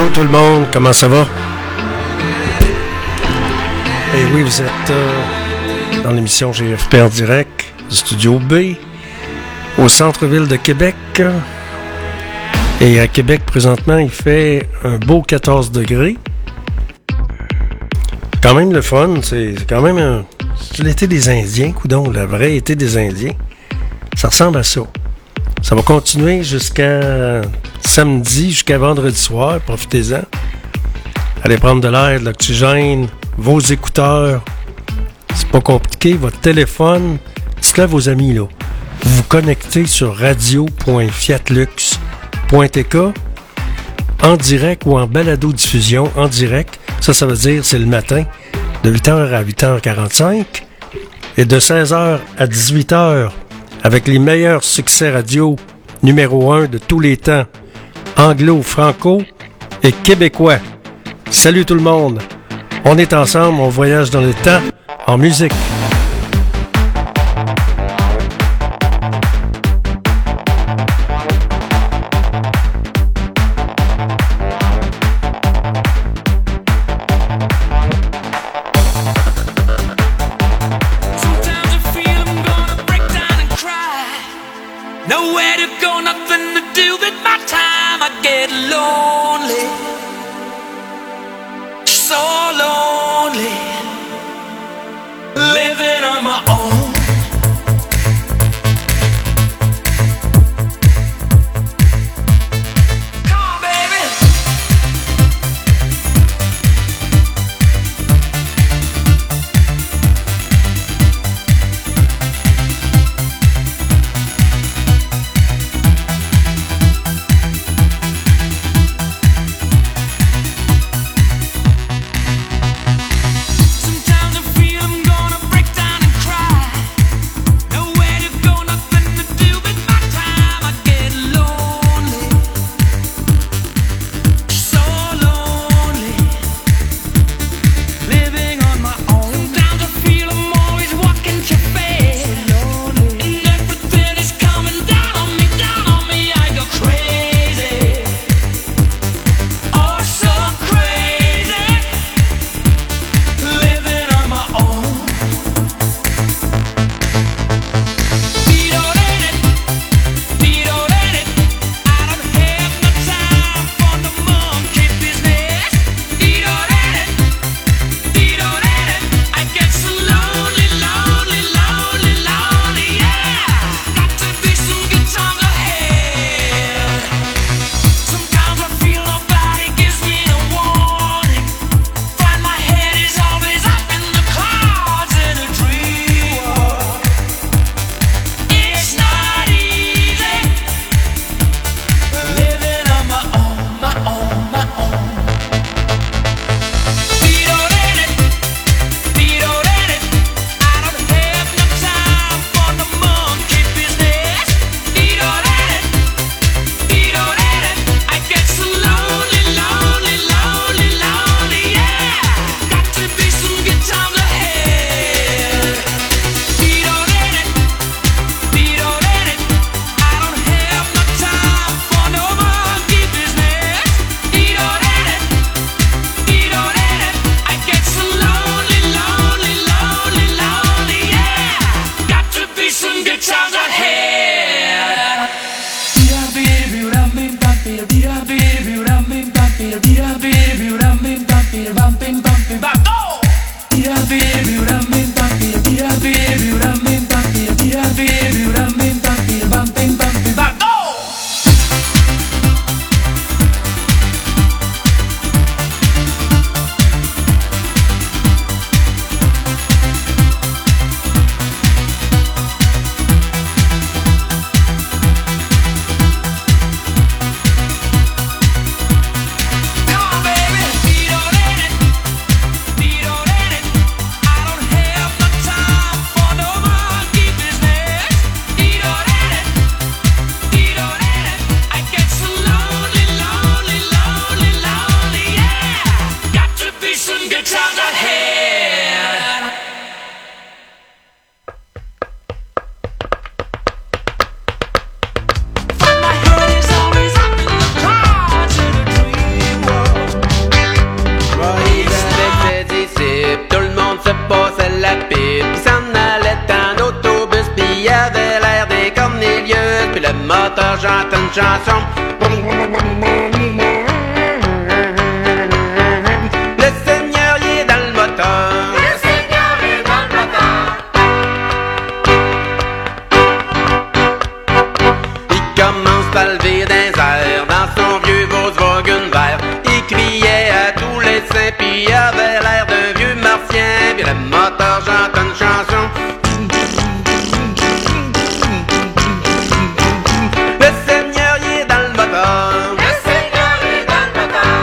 Allô tout le monde, comment ça va? Et oui, vous êtes dans l'émission GFP en direct, Studio B, au centre-ville de Québec. Et à Québec, présentement, il fait un beau 14 degrés. Quand même le fun, c'est quand même c'est l'été des Indiens, coudonc, le vrai été des Indiens. Ça ressemble à ça. Ça va continuer jusqu'à samedi, jusqu'à vendredi soir. Profitez-en. Allez prendre de l'air, de l'oxygène, vos écouteurs. C'est pas compliqué. Votre téléphone. Dites-le à vos amis, là. Vous vous connectez sur radio.fiatlux.tk en direct ou en balado-diffusion en direct. Ça veut dire c'est le matin de 8h à 8h45 et de 16h à 18h avec les meilleurs succès radio numéro 1 de tous les temps, anglo, franco et québécois. Salut tout le monde! On est ensemble, on voyage dans le temps en musique. moteur, j'entends une chanson. Le Seigneur y est dans le moteur. Le Seigneur est dans le moteur. Il commence à lever des airs dans son vieux Volkswagen vert. Il criait à tous les saints, puis il avait l'air d'un vieux martien. Puis le moteur, j'entends une chanson. Le Seigneur y est dans le moteur. Le Seigneur est dans le moteur.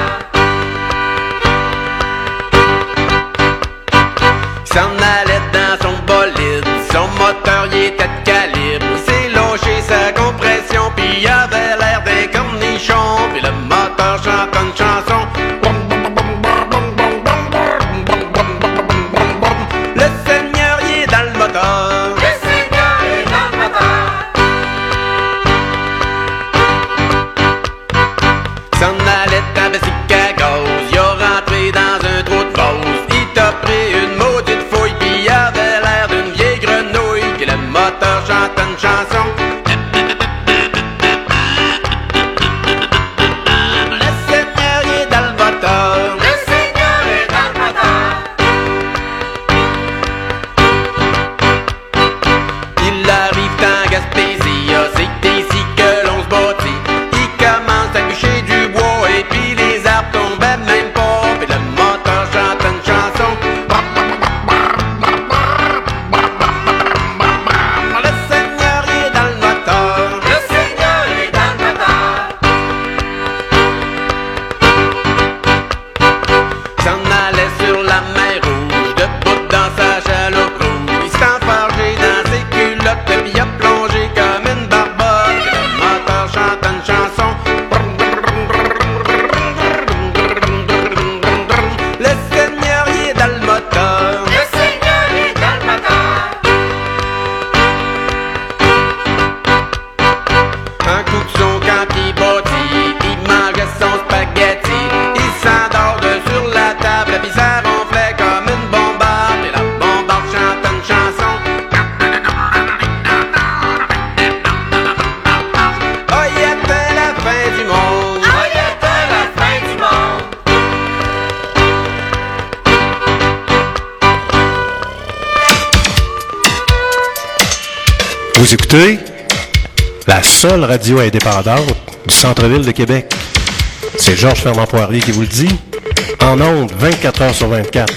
Il s'en allait dans son bolide, son moteur y était de calibre. Il s'est lâché sa compression, puis il avait l'air d'un cornichon. Puis le moteur chante une chanson. Le Seigneur y est dans le moteur. Le Seigneur est dans le moteur. Il s'en allait à Chicago, il a rentré dans un trou de fosse. Il t'a pris une maudite fouille, puis il avait l'air d'une vieille grenouille. Puis le moteur chante une chanson. Le Seigneur y est dans le moteur. Le Seigneur est dans le moteur. Il arrive en Gaspésie, c'est ici que l'on se bâtit. Il commence à bûcher du bois et puis les arbres tombaient même pas. Puis le moteur chante une chanson. Le Seigneur y est dans le moteur. Le Seigneur est dans le moteur. S'en allait sur la mer Rouge, debout dans sa chaloupe rouge. Il s'est enfargé dans ses culottes, puis il a plongé comme une barbotte. Puis le moteur chante une chanson. Le Seigneur y est dans le moteur. Le Seigneur est dans le moteur. Un coup de son quand il bâtit, il mangeait son spaghetti. Il s'endort sur la table, puis ça ronflait comme une bombarde. Et la bombarde chante une chanson. Oh, il était la fin du monde. Oh, il était la fin du monde. Vous écoutez la seule radio indépendante du centre-ville de Québec. C'est Georges Fernand Poirier qui vous le dit. En ondes, 24 heures sur 24.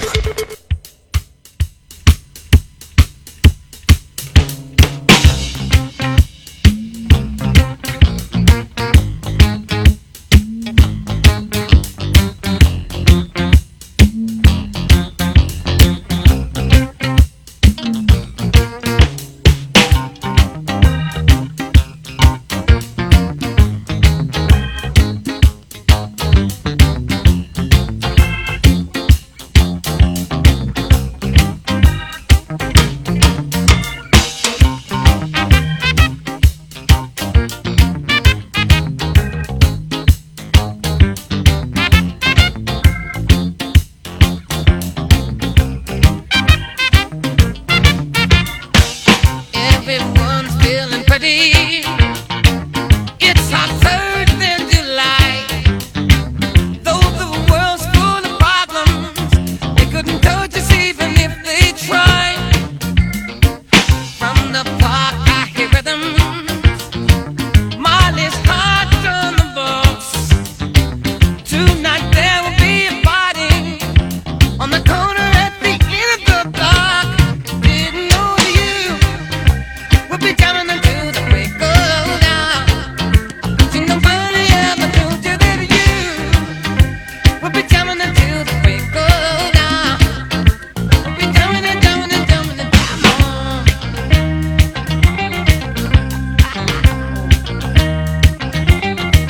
Everyone's feeling pretty. It's hot third in July. Though the world's full of problems, they couldn't touch us even if they tried. From the park I hear rhythms. Molly's heart on the box. Tonight there will be a party on the corner at the end of the block. Didn't know you. We'll be jamming until the break of dawn. See nobody ever told you that you. We'll be jamming until the break of dawn. We'll be jamming and jamming and jamming and jam on.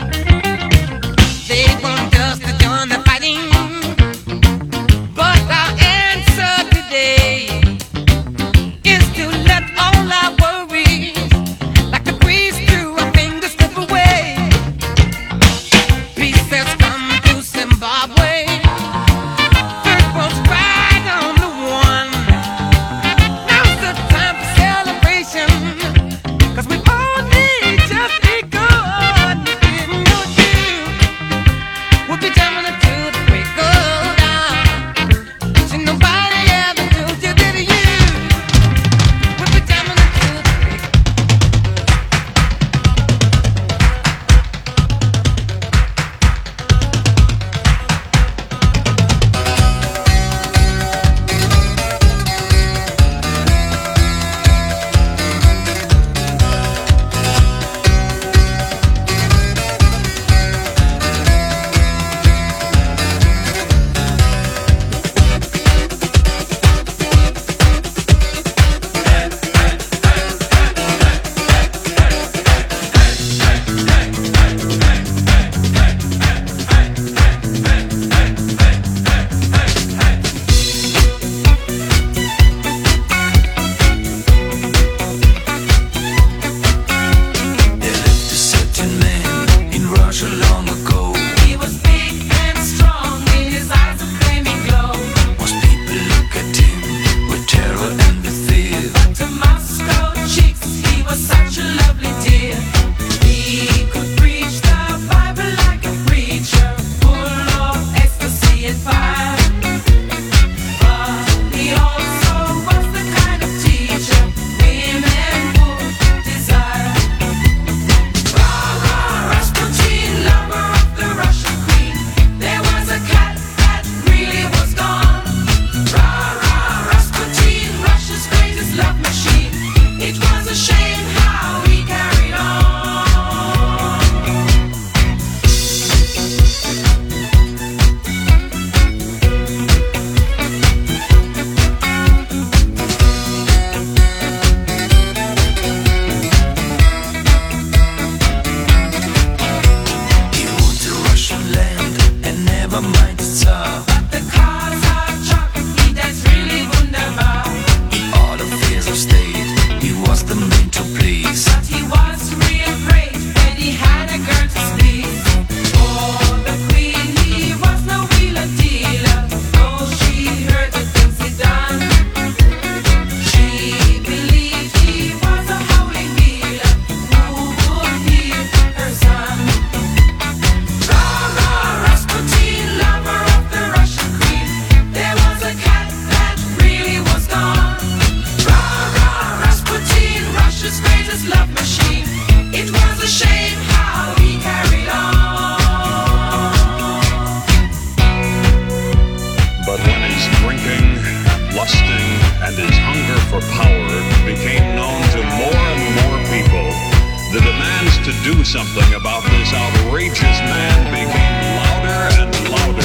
They want us to join the fighting, but our do something about this outrageous man became louder and louder.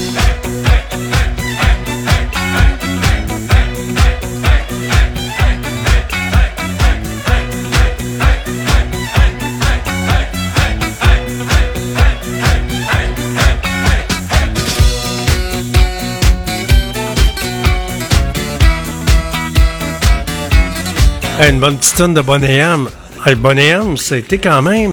Hey, une bonne petite tonne de Bonnet M. Hey, Bonnet M, c'était quand même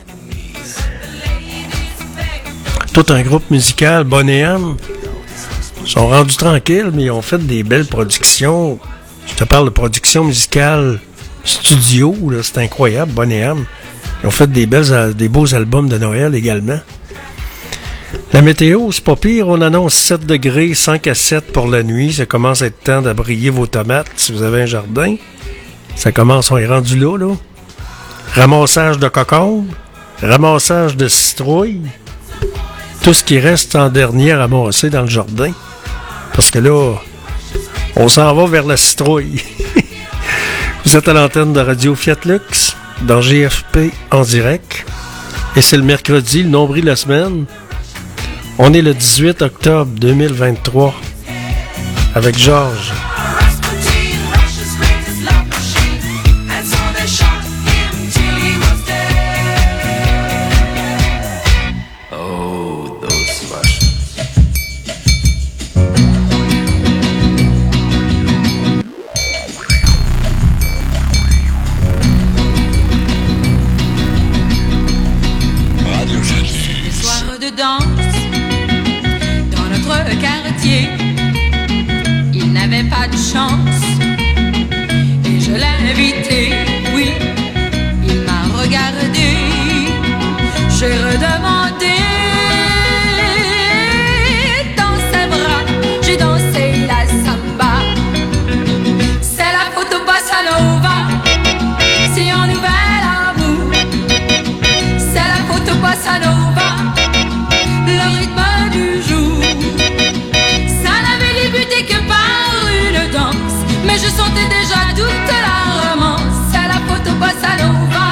tout un groupe musical. Bonnet M, ils sont rendus tranquilles, mais ils ont fait des belles productions. Je te parle de production musicale studio, là, c'est incroyable, Bonnet M. Ils ont fait des beaux albums de Noël également. La météo, c'est pas pire. On annonce 7 degrés, 5 à 7 pour la nuit. Ça commence à être temps d'abrier vos tomates si vous avez un jardin. Ça commence, on est rendu là. Ramassage de cocombes, ramassage de citrouilles. Tout ce qui reste en dernier à ramasser dans le jardin. Parce que là, on s'en va vers la citrouille. Vous êtes à l'antenne de Radio Fiat Lux, dans GFP en direct. Et c'est le mercredi, le nombril de la semaine. On est le 18 octobre 2023 avec Georges. Et je l'ai invité, oui, il m'a regardé, j'ai redemandé. Dans ses bras, j'ai dansé la samba. C'est la photo bossa nova, c'est un nouvel amour. C'est la photo bossa nova, le rythme du jour. Ça n'avait débuté que par une danse, mais je sentais déjà toute la romance. C'est la photo bossa nova.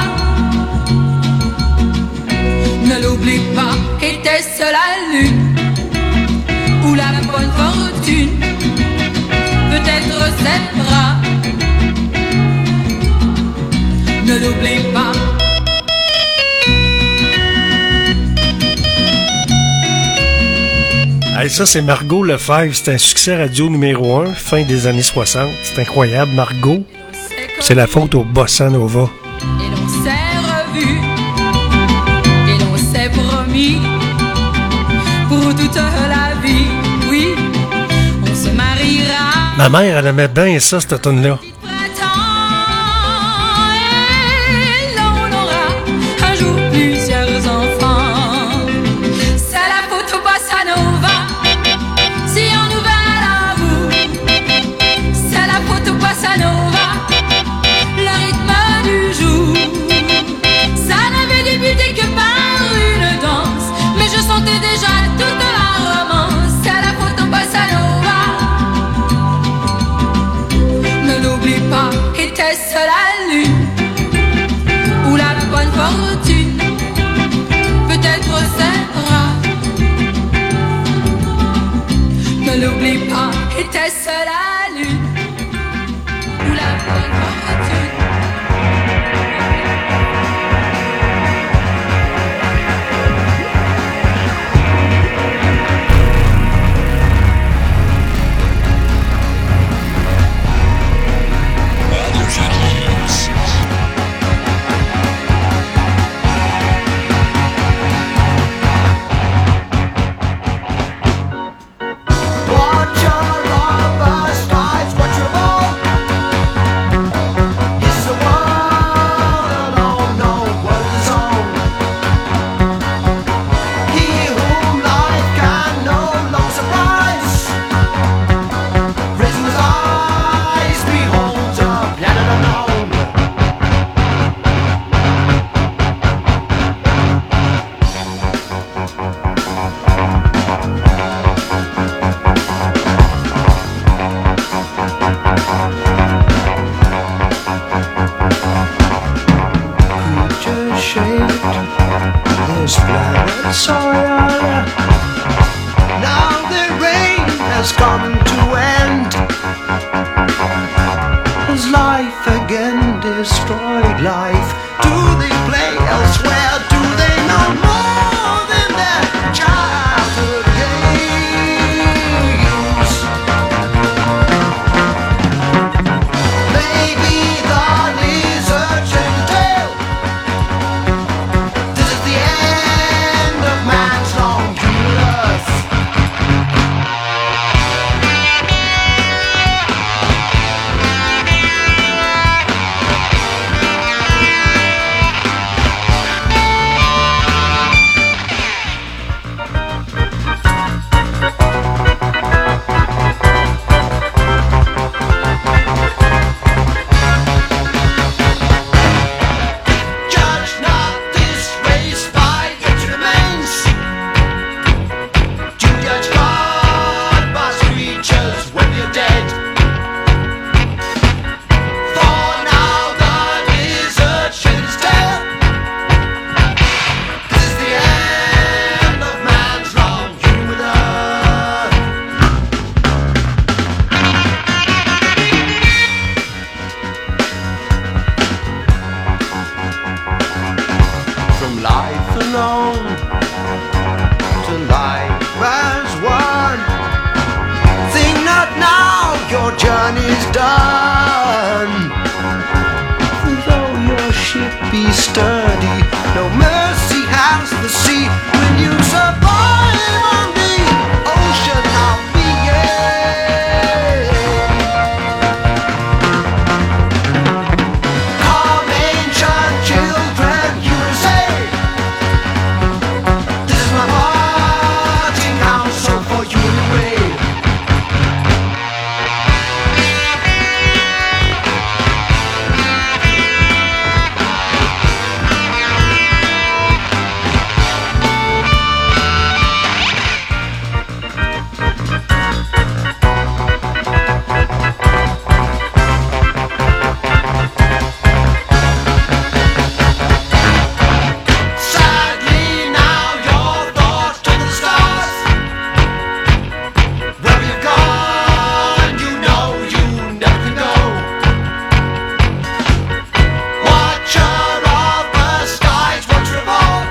Ne l'oublie pas, était-ce la lune ou la bonne fortune? Peut-être ses bras. Ne l'oublie pas. Hey, ça, c'est Margot Lefebvre. C'est un succès radio numéro 1, fin des années 60. C'est incroyable. Margot, c'est la faute au bossa nova. Et l'on s'est revu, et l'on s'est promis pour toute la vie. Oui, on se mariera. Ma mère, elle aimait bien ça, cette tune-là. Et l'on aura un jour plusieurs enfants. C'est la photo bossa nova. Bossa nova, le rythme du jour. Ça n'avait débuté que par une danse, mais je sentais déjà toute la romance. C'est la photo bossa nova. Ne l'oublie pas, était-ce la lune ou la bonne fortune? Peut-être ses bras. Ne l'oublie pas, était-ce la lune? Watch your lovers, watch your ball. done. Though your ship be sturdy, no mercy has the sea when you survive on the ocean of being. Come ancient children, you say, this is my parting counsel for you away. Sadly now your thoughts turn to the stars. Where you've gone, you know you never can go. Watcher of the skies, watch revolve.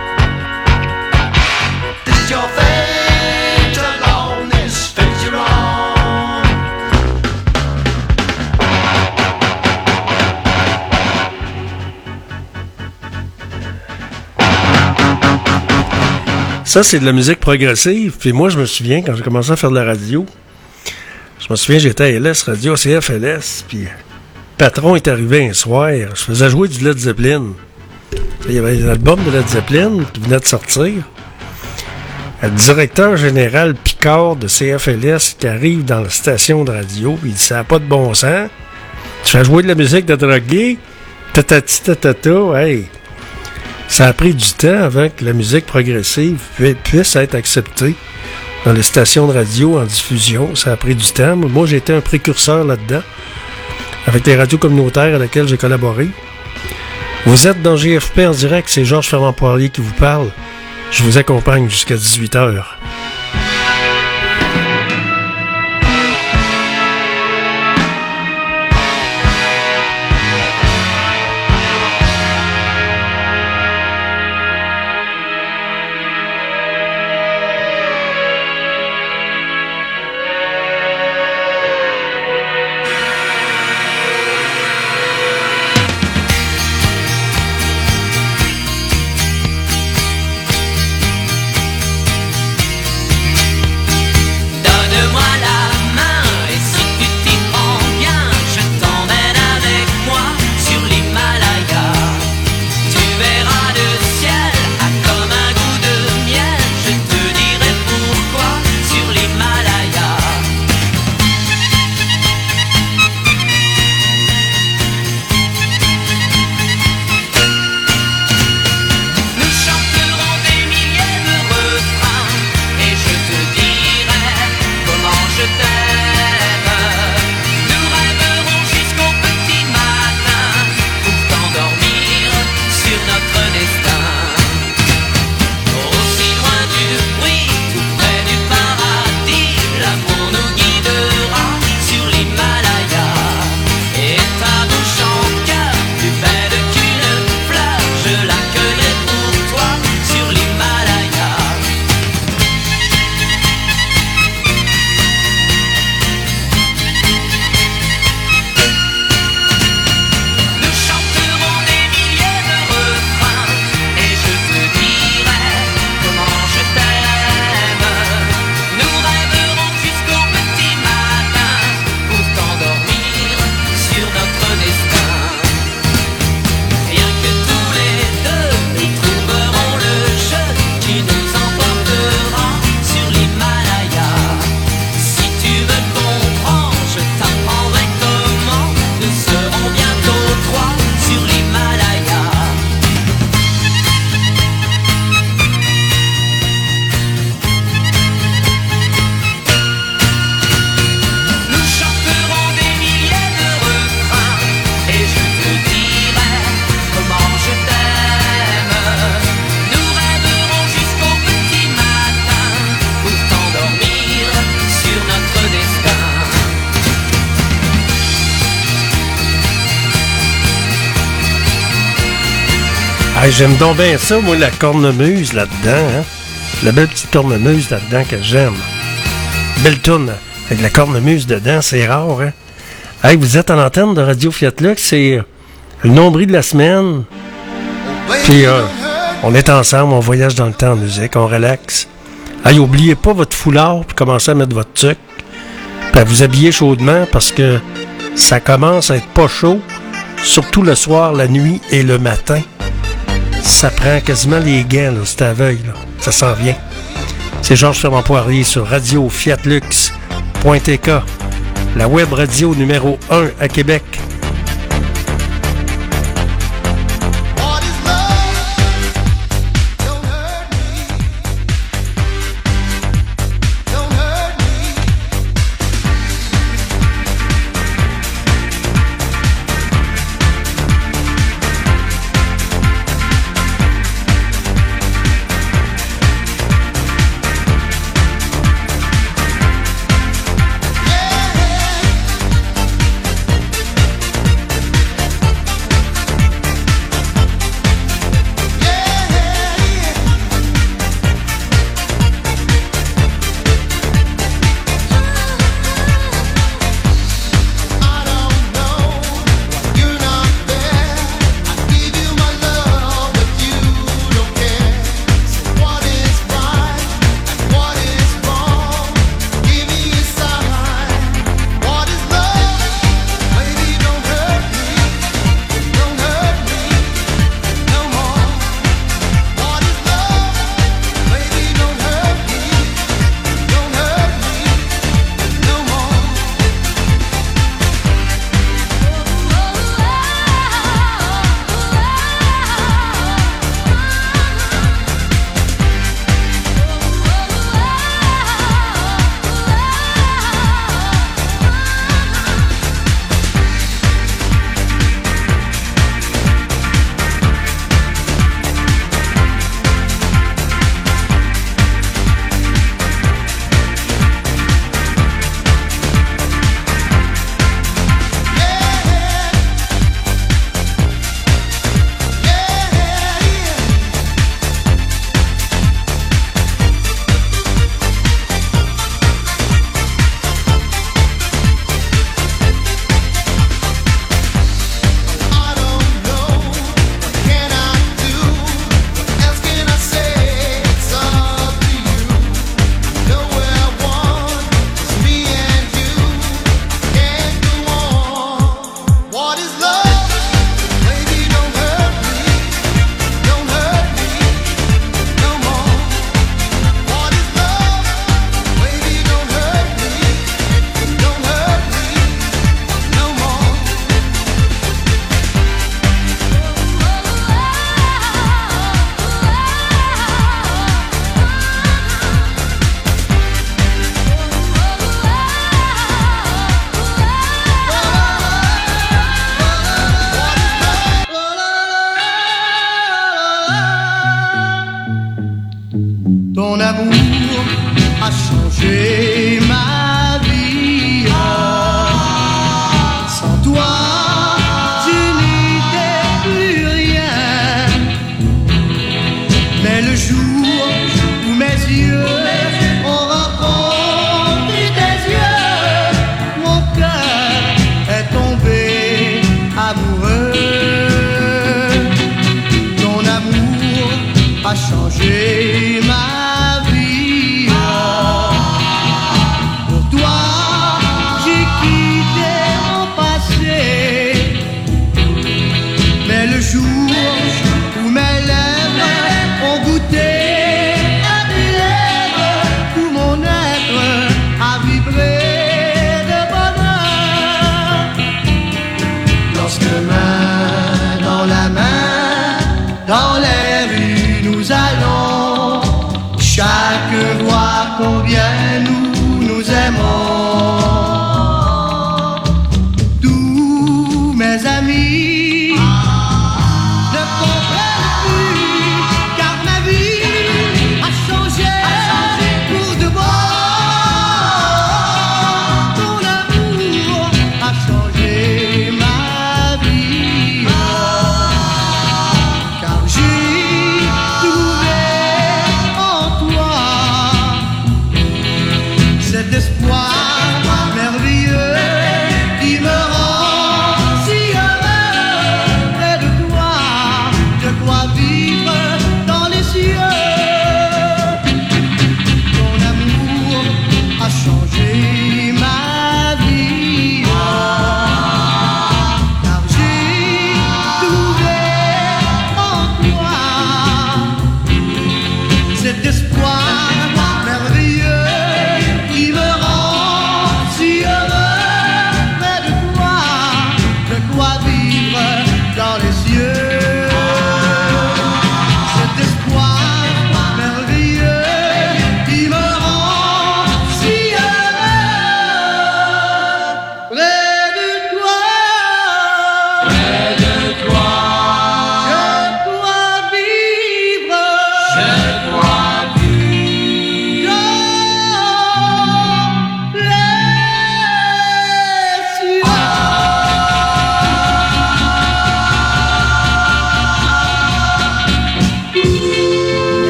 This is your fate alone, this fate's your own. Ça, c'est de la musique progressive. Puis moi, je me souviens, quand j'ai commencé à faire de la radio, je me souviens, j'étais à LS Radio, CFLS, puis le patron est arrivé un soir, je faisais jouer du Led Zeppelin. Il y avait l'album de Led Zeppelin qui venait de sortir. Le directeur général Picard de CFLS qui arrive dans la station de radio, il dit « Ça n'a pas de bon sens. Tu fais jouer de la musique de drogué, tatati tatata, hey! » Ça a pris du temps avant que la musique progressive puisse être acceptée dans les stations de radio en diffusion. Ça a pris du temps. Moi, j'ai été un précurseur là-dedans, avec les radios communautaires à laquelle j'ai collaboré. Vous êtes dans GFP en direct, c'est Georges Fermand-Poirier qui vous parle. Je vous accompagne jusqu'à 18h. Hey, j'aime donc bien ça, moi, la cornemuse là-dedans. Hein? La belle petite cornemuse là-dedans que j'aime. Belle tourne avec la cornemuse dedans, c'est rare. Hein? Hey, vous êtes à l'antenne de Radio Fiat Lux, c'est le nombril de la semaine. Puis on est ensemble, on voyage dans le temps en musique, on relaxe. Hey, oubliez pas votre foulard, puis commencez à mettre votre tuc. Puis à vous habiller chaudement parce que ça commence à être pas chaud, surtout le soir, la nuit et le matin. Ça prend quasiment les gants, là, c'est aveugle, là. Ça s'en vient. C'est Georges Fermand Poirier sur Radio Fiat Lux.tk, la web radio numéro 1 à Québec. Yeah.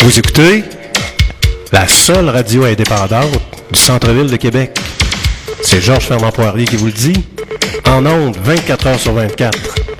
Vous écoutez la seule radio indépendante du centre-ville de Québec. C'est Georges Fernand Poirier qui vous le dit. En ondes, 24 heures sur 24.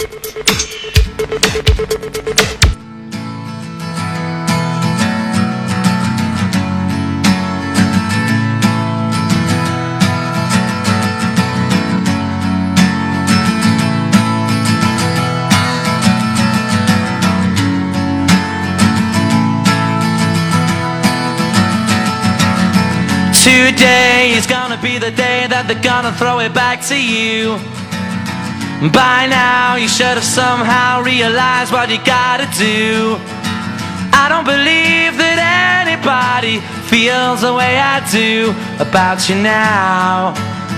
Today is gonna be the day that they're gonna throw it back to you. By now you should have somehow realized what you gotta do. I don't believe that anybody feels the way I do about you now.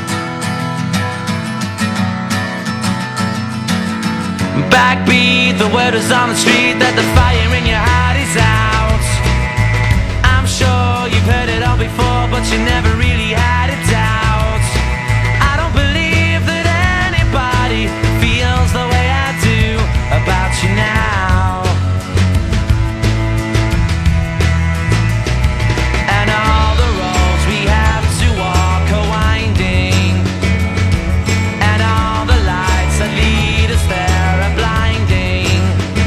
Backbeat, the word is on the street that the fire in your heart is out. I'm sure you've heard it all before, but you never really had a doubt. I don't believe that anybody feels the way I do about you now. And all the roads we have to walk are winding, and all the lights that lead us there are blinding.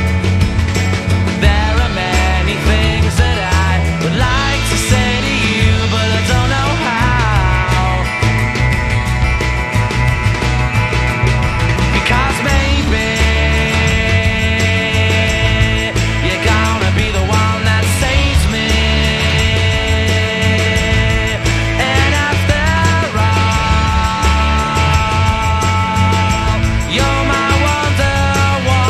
There are many things that I would like to say to you, but I don't know how. Because maybe you're gonna be the one that saves me. And after all, you're my wonderwall.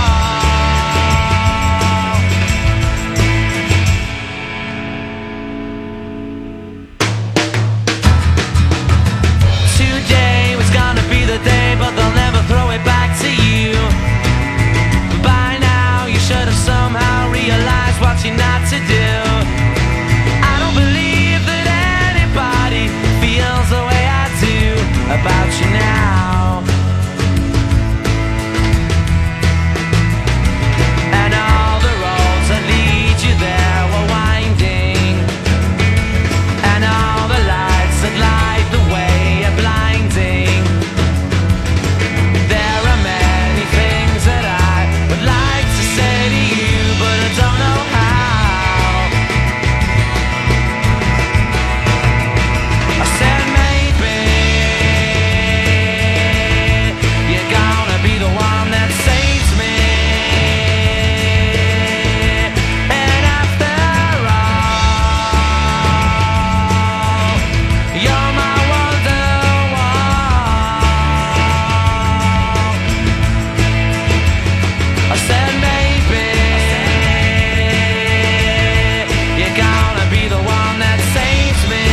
Today was gonna be the day, but they'll never throw it back to you. By now you should have somehow realized what you're not to do. I don't believe that anybody feels the way I do about you now. And all the roads that lead you there were winding, and all the lights that light the way are blinding. There are many things that I would like to say to you, but I don't know how. I said maybe you're gonna be the one that saves me. And after all, you're my wonderwall. I said maybe you're gonna be the one that saves me.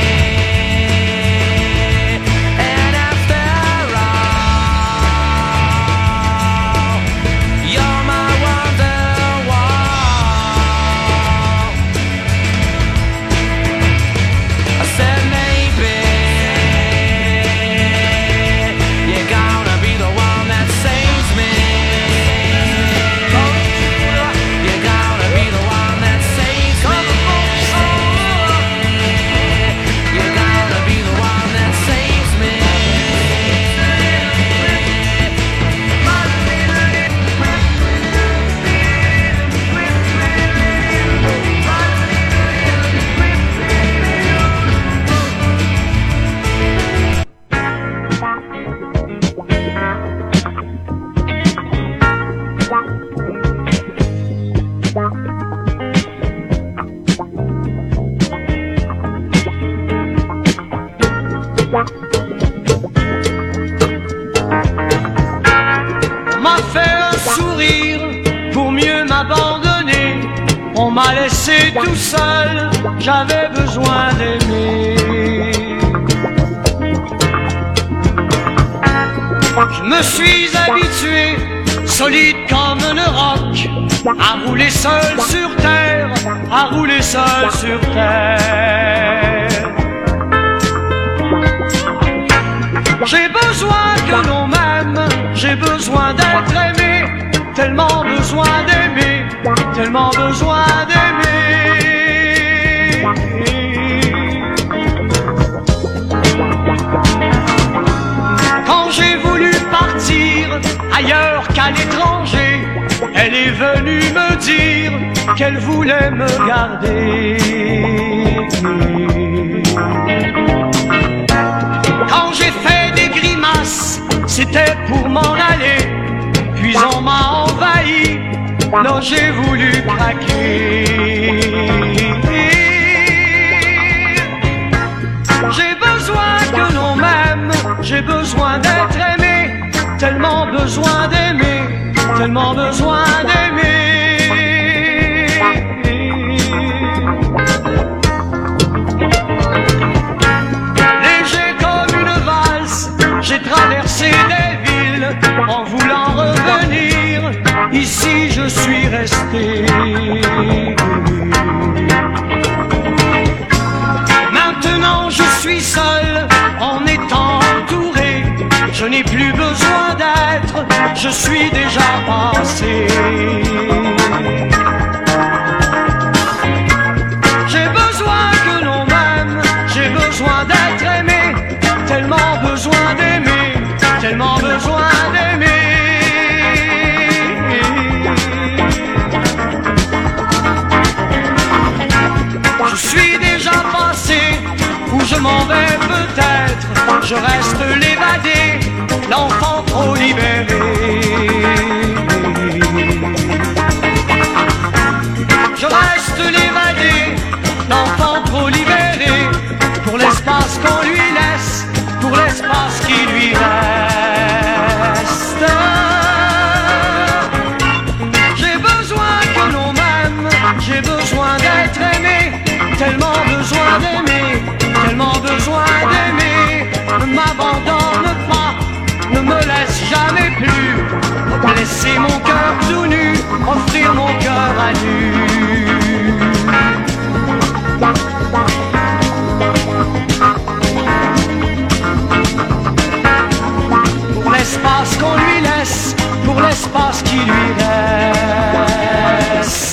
And after all, you're my wonderwall. I said maybe you're gonna be the one that saves me. You're gonna be the one that saves me. You're gonna be the one that saves me. On m'a fait un sourire pour mieux m'abandonner. On m'a laissé tout seul, j'avais besoin d'aimer. Je me suis habitué, solide comme un roc, à rouler seul sur terre, à rouler seul sur terre. J'ai besoin que l'on m'aime, j'ai besoin d'être aimé, tellement besoin d'aimer tellement besoin d'aimer. Quand j'ai voulu partir ailleurs qu'à l'étranger, elle est venue me dire qu'elle voulait me garder. Quand j'ai fait des grimaces, c'était pour m'en aller, puis on m'a envahi, non j'ai voulu craquer. J'ai besoin que l'on m'aime, j'ai besoin d'être aimé, tellement besoin d'aimer, tellement besoin d'aimer. Léger comme une valse, j'ai traversé des villes en voulant revenir, ici je suis resté. Maintenant je suis seul en étant entouré, je n'ai plus besoin d'être, je suis déjà passé. J'ai besoin que l'on m'aime, j'ai besoin d'être aimé, tellement besoin d'aimer, tellement besoin d'aimer. Je suis déjà passé, où je m'en vais peut-être, je reste l'évadé, l'enfant trop libéré. Je reste l'évadé, l'enfant trop libéré, pour l'espace qu'on lui laisse, pour l'espace qui lui reste. J'ai besoin que l'on m'aime, j'ai besoin d'être aimé, tellement besoin d'aimer, tellement besoin d'aimer. Ne m'abandonne pas, ne me laisse jamais plus, laisser mon cœur tout nu, offrir mon cœur à nu. Pour l'espace qu'on lui laisse, pour l'espace qui lui reste.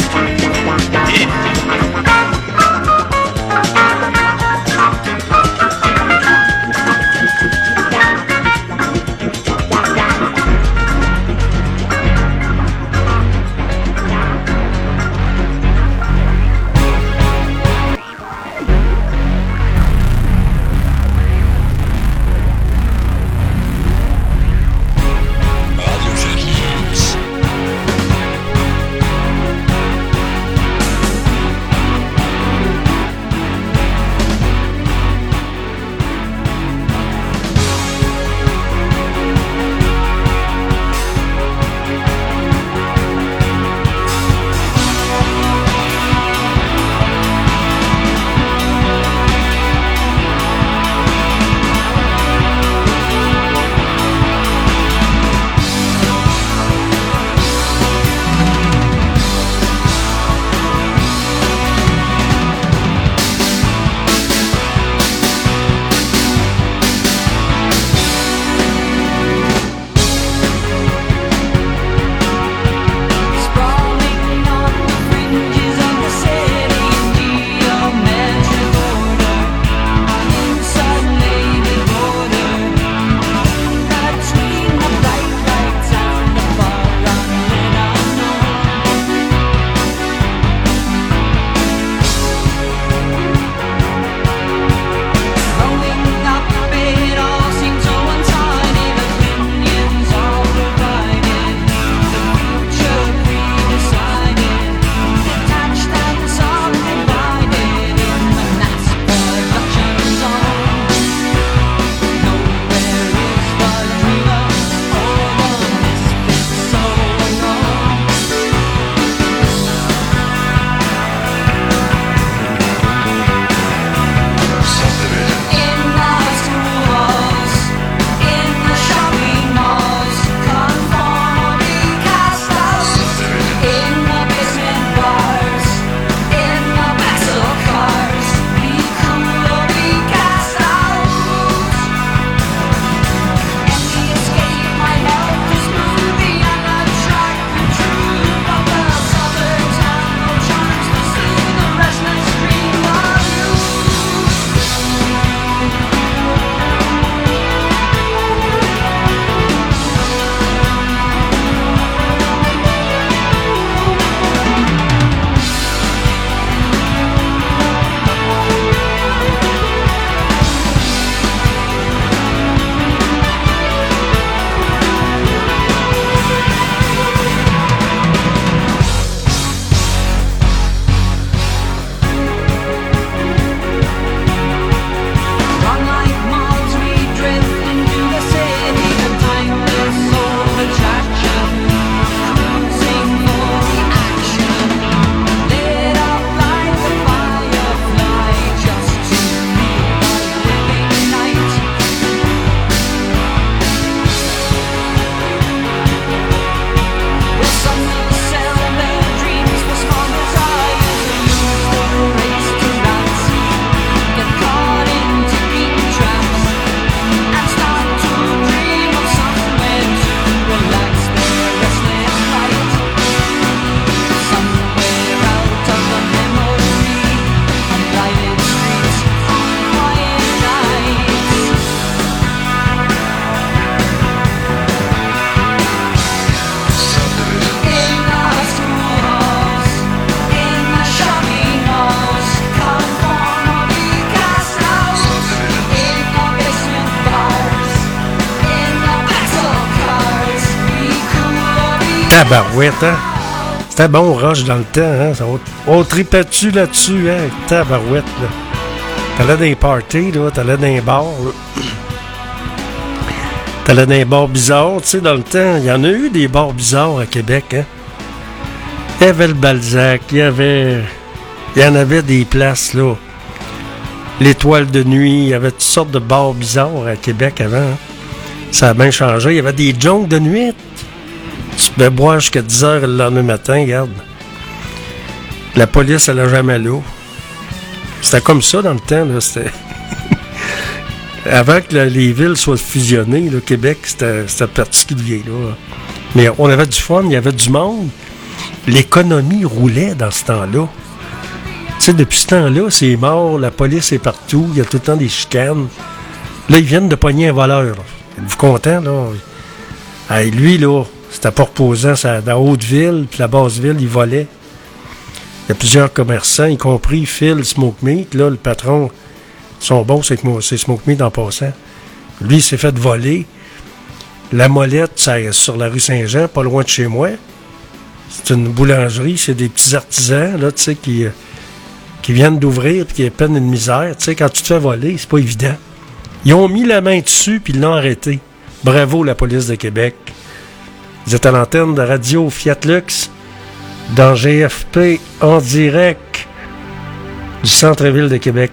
Tabarouette, hein? C'était bon, Roche, dans le temps, hein? On tripait dessus là-dessus, hein? Tabarouette, là. T'allais dans les parties, là. T'allais dans les bars, là. T'allais dans les bars bizarres, tu sais, dans le temps. Il y en a eu des bars bizarres à Québec, hein? Il y avait le Balzac, il y en avait des places, là. L'Étoile de nuit, il y avait toutes sortes de bars bizarres à Québec avant, hein? Ça a bien changé. Il y avait des jonques de nuit. Tu pouvais boire jusqu'à 10h le lendemain matin, regarde. La police, elle n'a jamais là. C'était comme ça dans le temps, là. C'était... Avant que les villes soient fusionnées, le Québec, c'était particulier, là. Mais on avait du fun, il y avait du monde. L'économie roulait dans ce temps-là. Tu sais, depuis ce temps-là, c'est mort, la police est partout, il y a tout le temps des chicanes. Là, ils viennent de pogner un voleur. Êtes-vous content, là? Hey, lui, là, c'était pas reposant, c'est dans Haute-Ville, puis la Basse-Ville, il volait. Il y a plusieurs commerçants, y compris Phil Smoke Meat, là, le patron. Ils sont bons, c'est Smoke Meat en passant. Lui, il s'est fait voler. La Molette, c'est sur la rue Saint-Jean, pas loin de chez moi. C'est une boulangerie, c'est des petits artisans, là, tu sais, qui viennent d'ouvrir, puis qui peine une misère. Tu sais, quand tu te fais voler, c'est pas évident. Ils ont mis la main dessus, puis ils l'ont arrêté. Bravo, la police de Québec. Vous êtes à l'antenne de Radio Fiat Lux, dans GFP, en direct du centre-ville de Québec.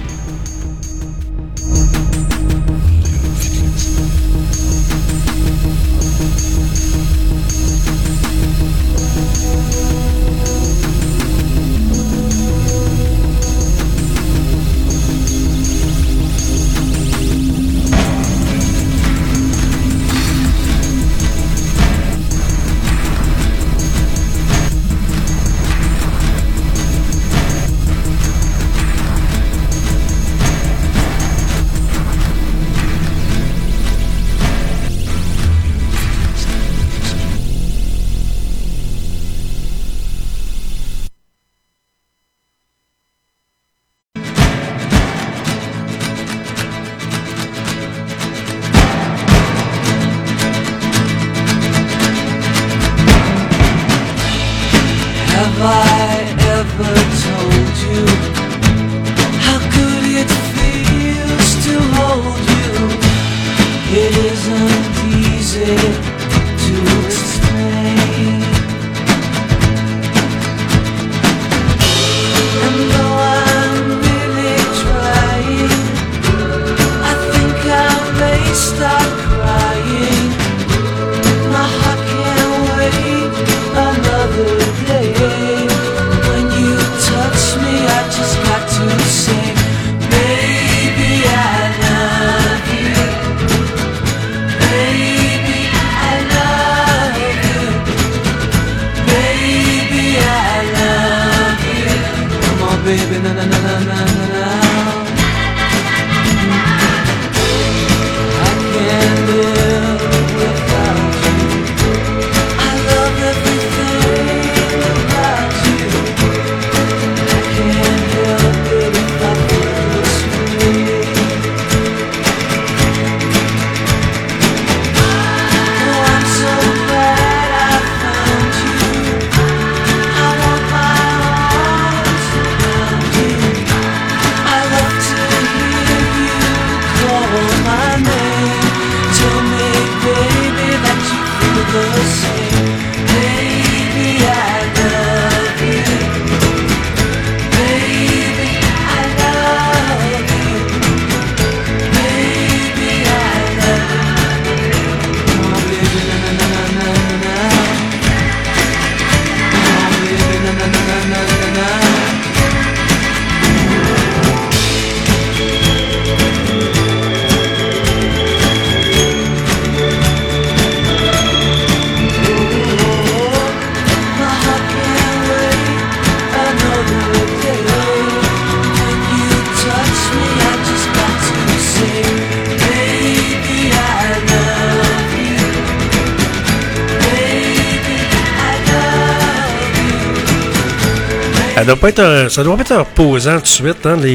Ça doit pas être reposant tout de suite, hein,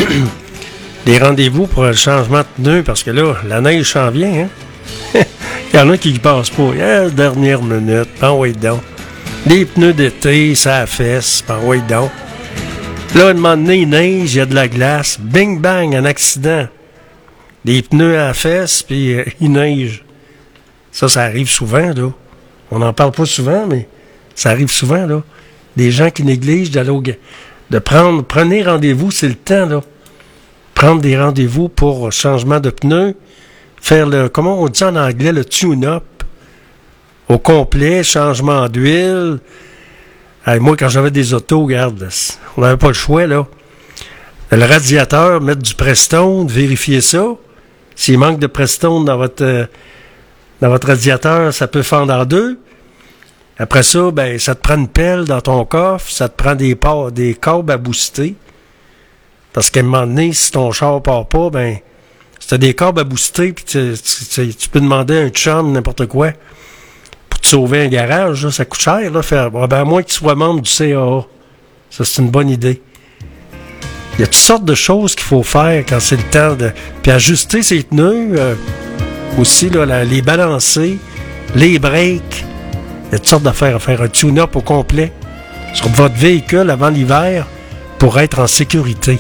les rendez-vous pour le changement de pneu, parce que là, la neige s'en vient, hein? Il y en a qui y passent pas. Dernière minute, oui donc. Les pneus d'été, ça fesse, oui donc. Là, un moment donné, il neige, il y a de la glace. Bing bang, un accident. Les pneus à la fesse, puis il neige. Ça arrive souvent, là. On n'en parle pas souvent, mais ça arrive souvent, là. Des gens qui négligent prenez rendez-vous, c'est le temps, là. Prendre des rendez-vous pour changement de pneus, faire comment on dit en anglais, le tune-up au complet, changement d'huile. Moi, quand j'avais des autos, regarde, on n'avait pas le choix, là. Le radiateur, mettre du Prestone, vérifier ça. S'il manque de Prestone dans votre radiateur, ça peut fendre en deux. Après ça, ça te prend une pelle dans ton coffre, ça te prend des câbles à booster. Parce qu'à un moment donné, si ton char part pas, si t'as des câbles à booster, puis tu peux demander à un chum, n'importe quoi, pour te sauver un garage, là, ça coûte cher, là, à moins que tu sois membre du CAA. Ça, c'est une bonne idée. Il y a toutes sortes de choses qu'il faut faire quand c'est le temps de... Puis ajuster ses pneus, aussi, là, les balancer, les breaks. Il y a toutes sortes d'affaires à faire. Un tune-up au complet sur votre véhicule avant l'hiver pour être en sécurité.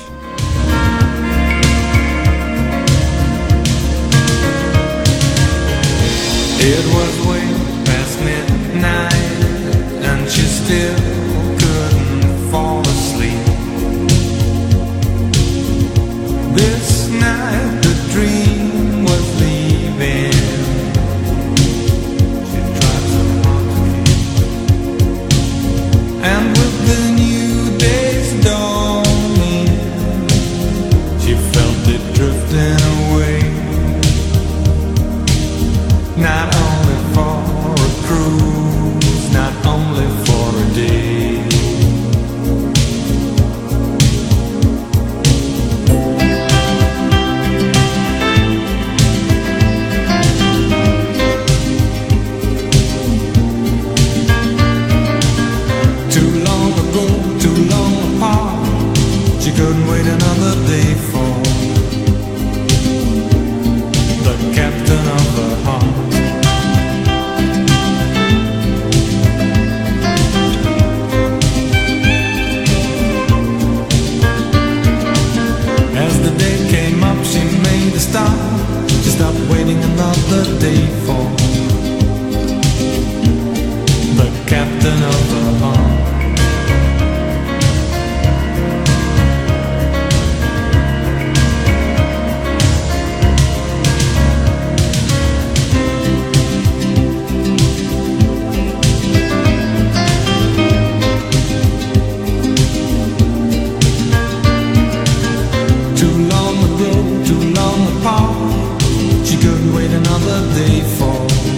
It was way past midnight and she still couldn't fall asleep. This night the dream was leaving. She tried so hard to keep. And with the new day's dawning, she felt it drifting away. Not only for a cruise, not only for a day. Too long ago, too long apart, she couldn't wait another day for the captain of her heart. She stopped waiting another day for the captain of her heart. Another day for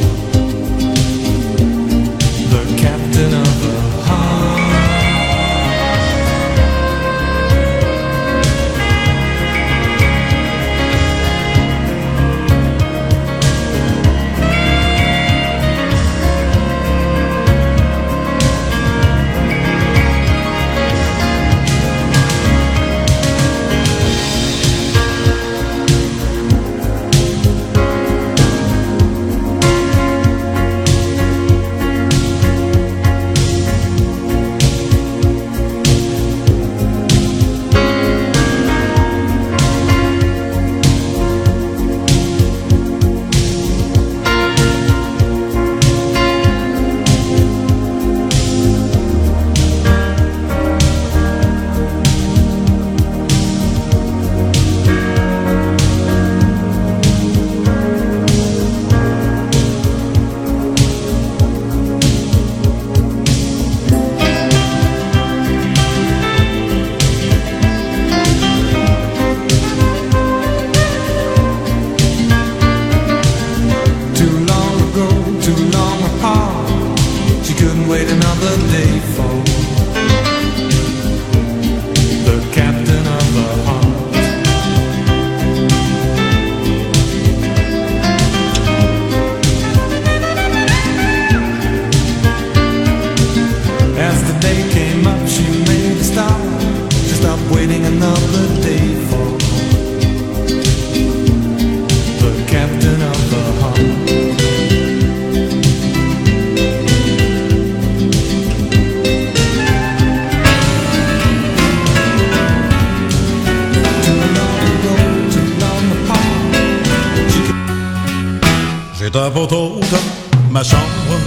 ta photo dans ma chambre.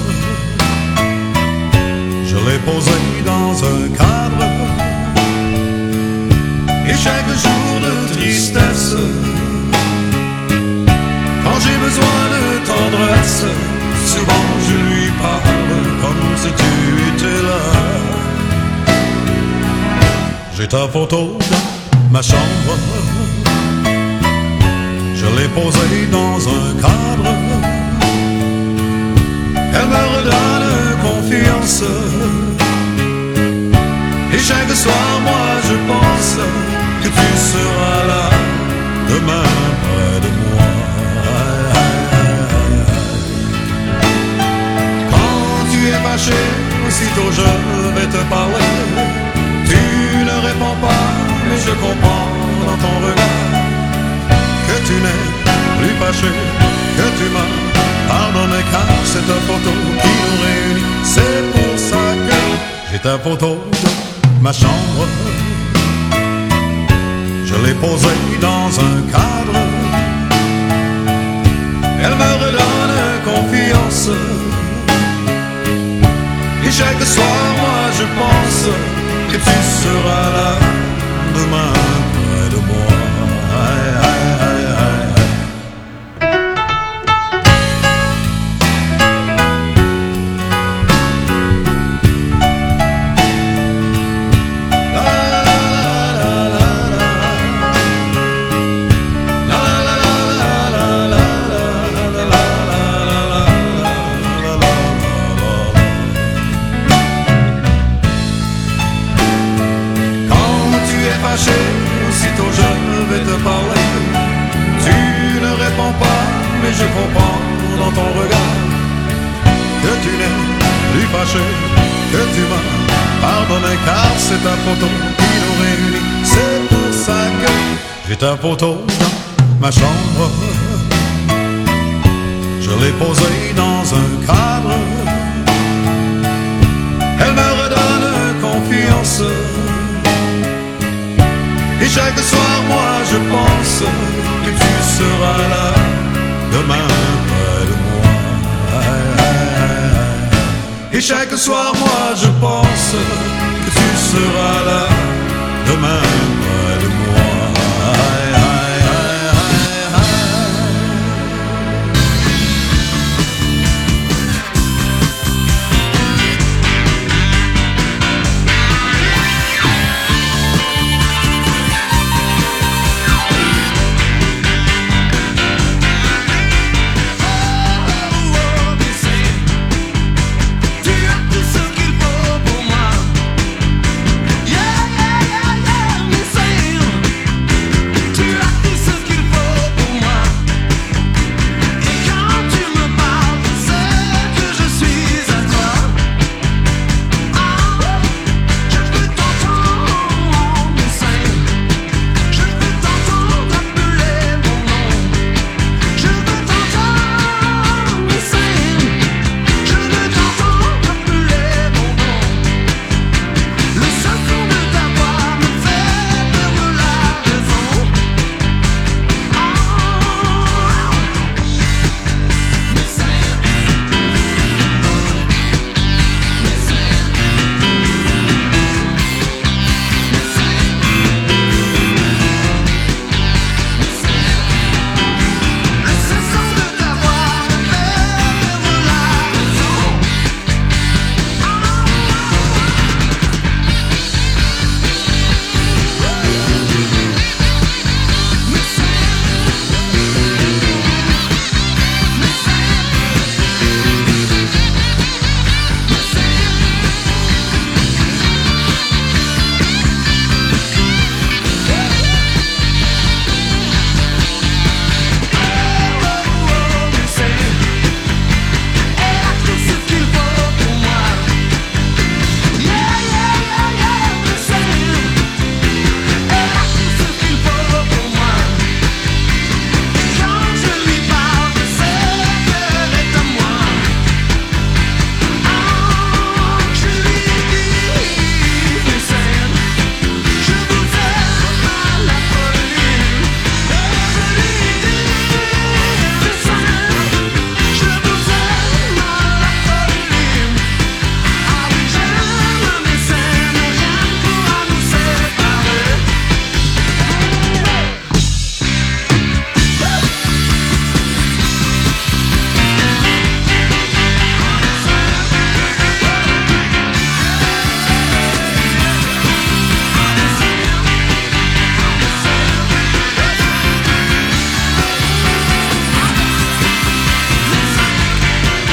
Je l'ai posée dans un cadre. Et chaque jour de tristesse, quand j'ai besoin de tendresse, souvent je lui parle comme si tu étais là. J'ai ta photo dans ma chambre. Je l'ai posée dans un cadre. Elle me redonne confiance. Et chaque soir, moi, je pense que tu seras là demain près de moi. Quand tu es fâché, aussitôt je vais te parler. Tu ne réponds pas, mais je comprends dans ton regard que tu n'es plus fâché, que tu m'as pardonné, car c'est ta photo qui nous réunit. C'est pour ça que j'ai ta photo de ma chambre. Je l'ai posée dans un cadre. Elle me redonne confiance. Et chaque soir, moi, je pense que tu seras là demain près de moi. Aïe, aïe, aïe, aïe. Aussitôt je vais te parler. Tu ne réponds pas, mais je comprends dans ton regard que tu n'es plus fâché, que tu m'as pardonné, car c'est ta photo qui nous réunit. C'est pour ça que j'ai ta photo dans ma chambre. Je l'ai posée dans un cadre. Elle me redonne confiance. Et chaque soir, moi, je pense que tu seras là demain près de moi. Et chaque soir, moi, je pense que tu seras là demain près de moi. Tu as tout ce qu'il faut pour moi. Yeah, yeah, yeah, yeah.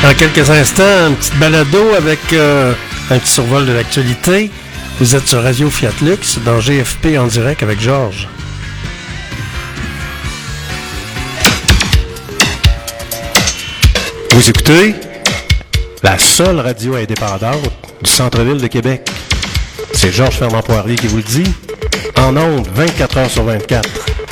Dans quelques instants, une petite balado avec un petit survol de l'actualité. Vous êtes sur Radio Fiat Lux dans GFP en direct avec Georges. Vous écoutez la seule radio indépendante du centre-ville de Québec. C'est Georges Fernand Poirier qui vous le dit. En ondes, 24 heures sur 24.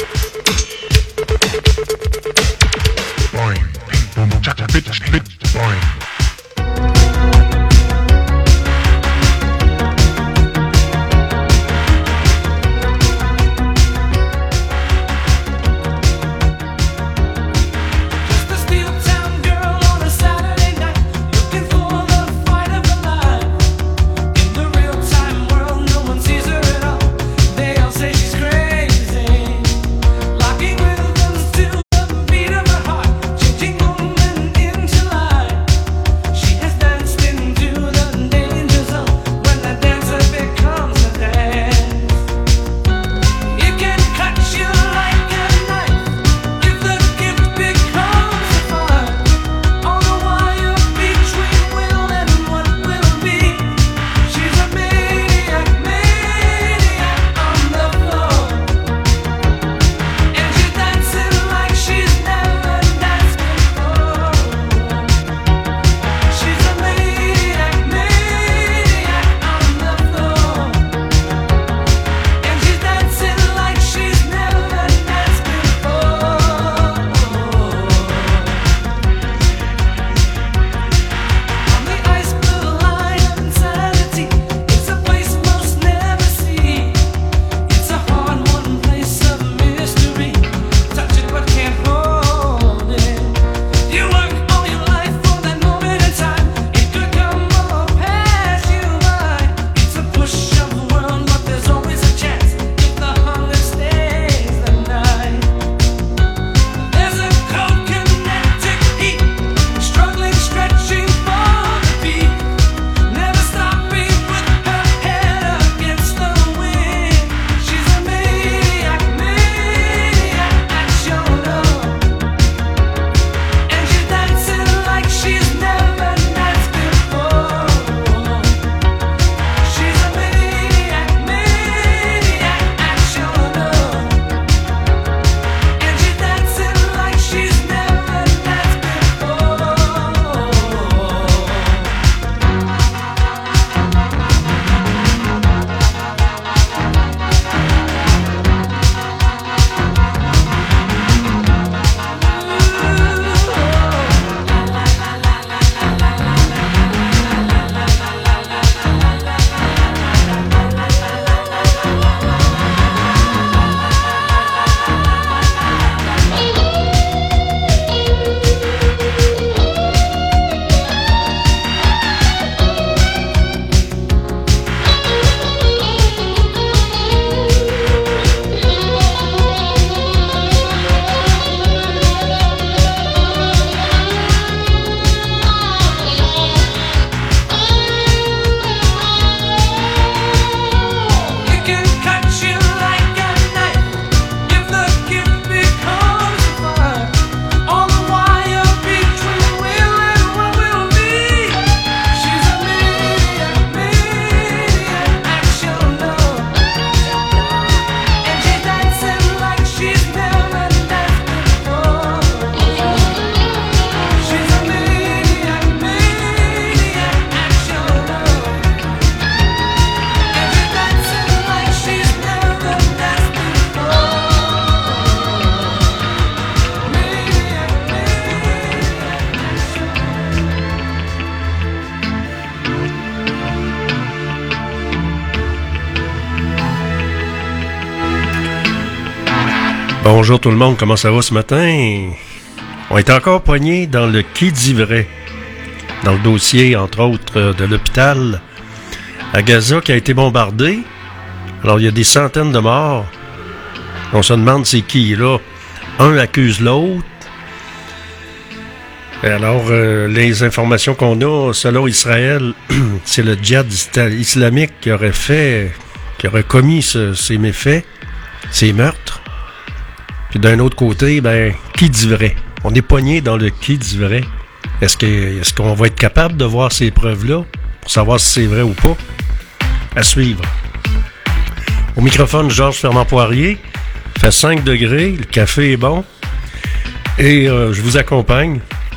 Bonjour tout le monde, comment ça va ce matin? On est encore poignés dans le qui dit vrai, dans le dossier, entre autres, de l'hôpital à Gaza qui a été bombardé. Alors, il y a des centaines de morts. On se demande c'est qui, là. Un accuse l'autre. Et alors, les informations qu'on a, selon Israël, c'est le djihad islamique qui aurait commis ces méfaits, ces meurtres. Puis d'un autre côté, ben, qui dit vrai? On est poigné dans le qui dit vrai. Est-ce qu'on va être capable de voir ces preuves-là pour savoir si c'est vrai ou pas? À suivre. Au microphone, Georges Fernand-Poirier. Il fait 5 degrés, le café est bon. Et je vous accompagne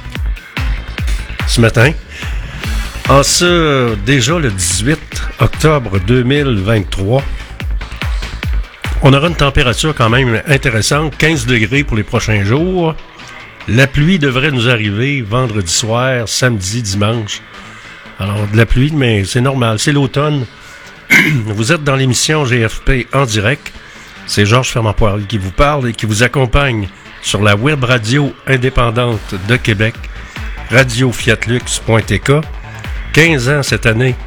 ce matin. En ce, déjà le 18 octobre 2023, on aura une température quand même intéressante, 15 degrés pour les prochains jours. La pluie devrait nous arriver vendredi soir, samedi, dimanche. Alors, de la pluie, mais c'est normal, c'est l'automne. Vous êtes dans l'émission GFP en direct. C'est Georges Fernand-Poirier qui vous parle et qui vous accompagne sur la web radio indépendante de Québec, radiofiatlux.tk. 15 ans cette année.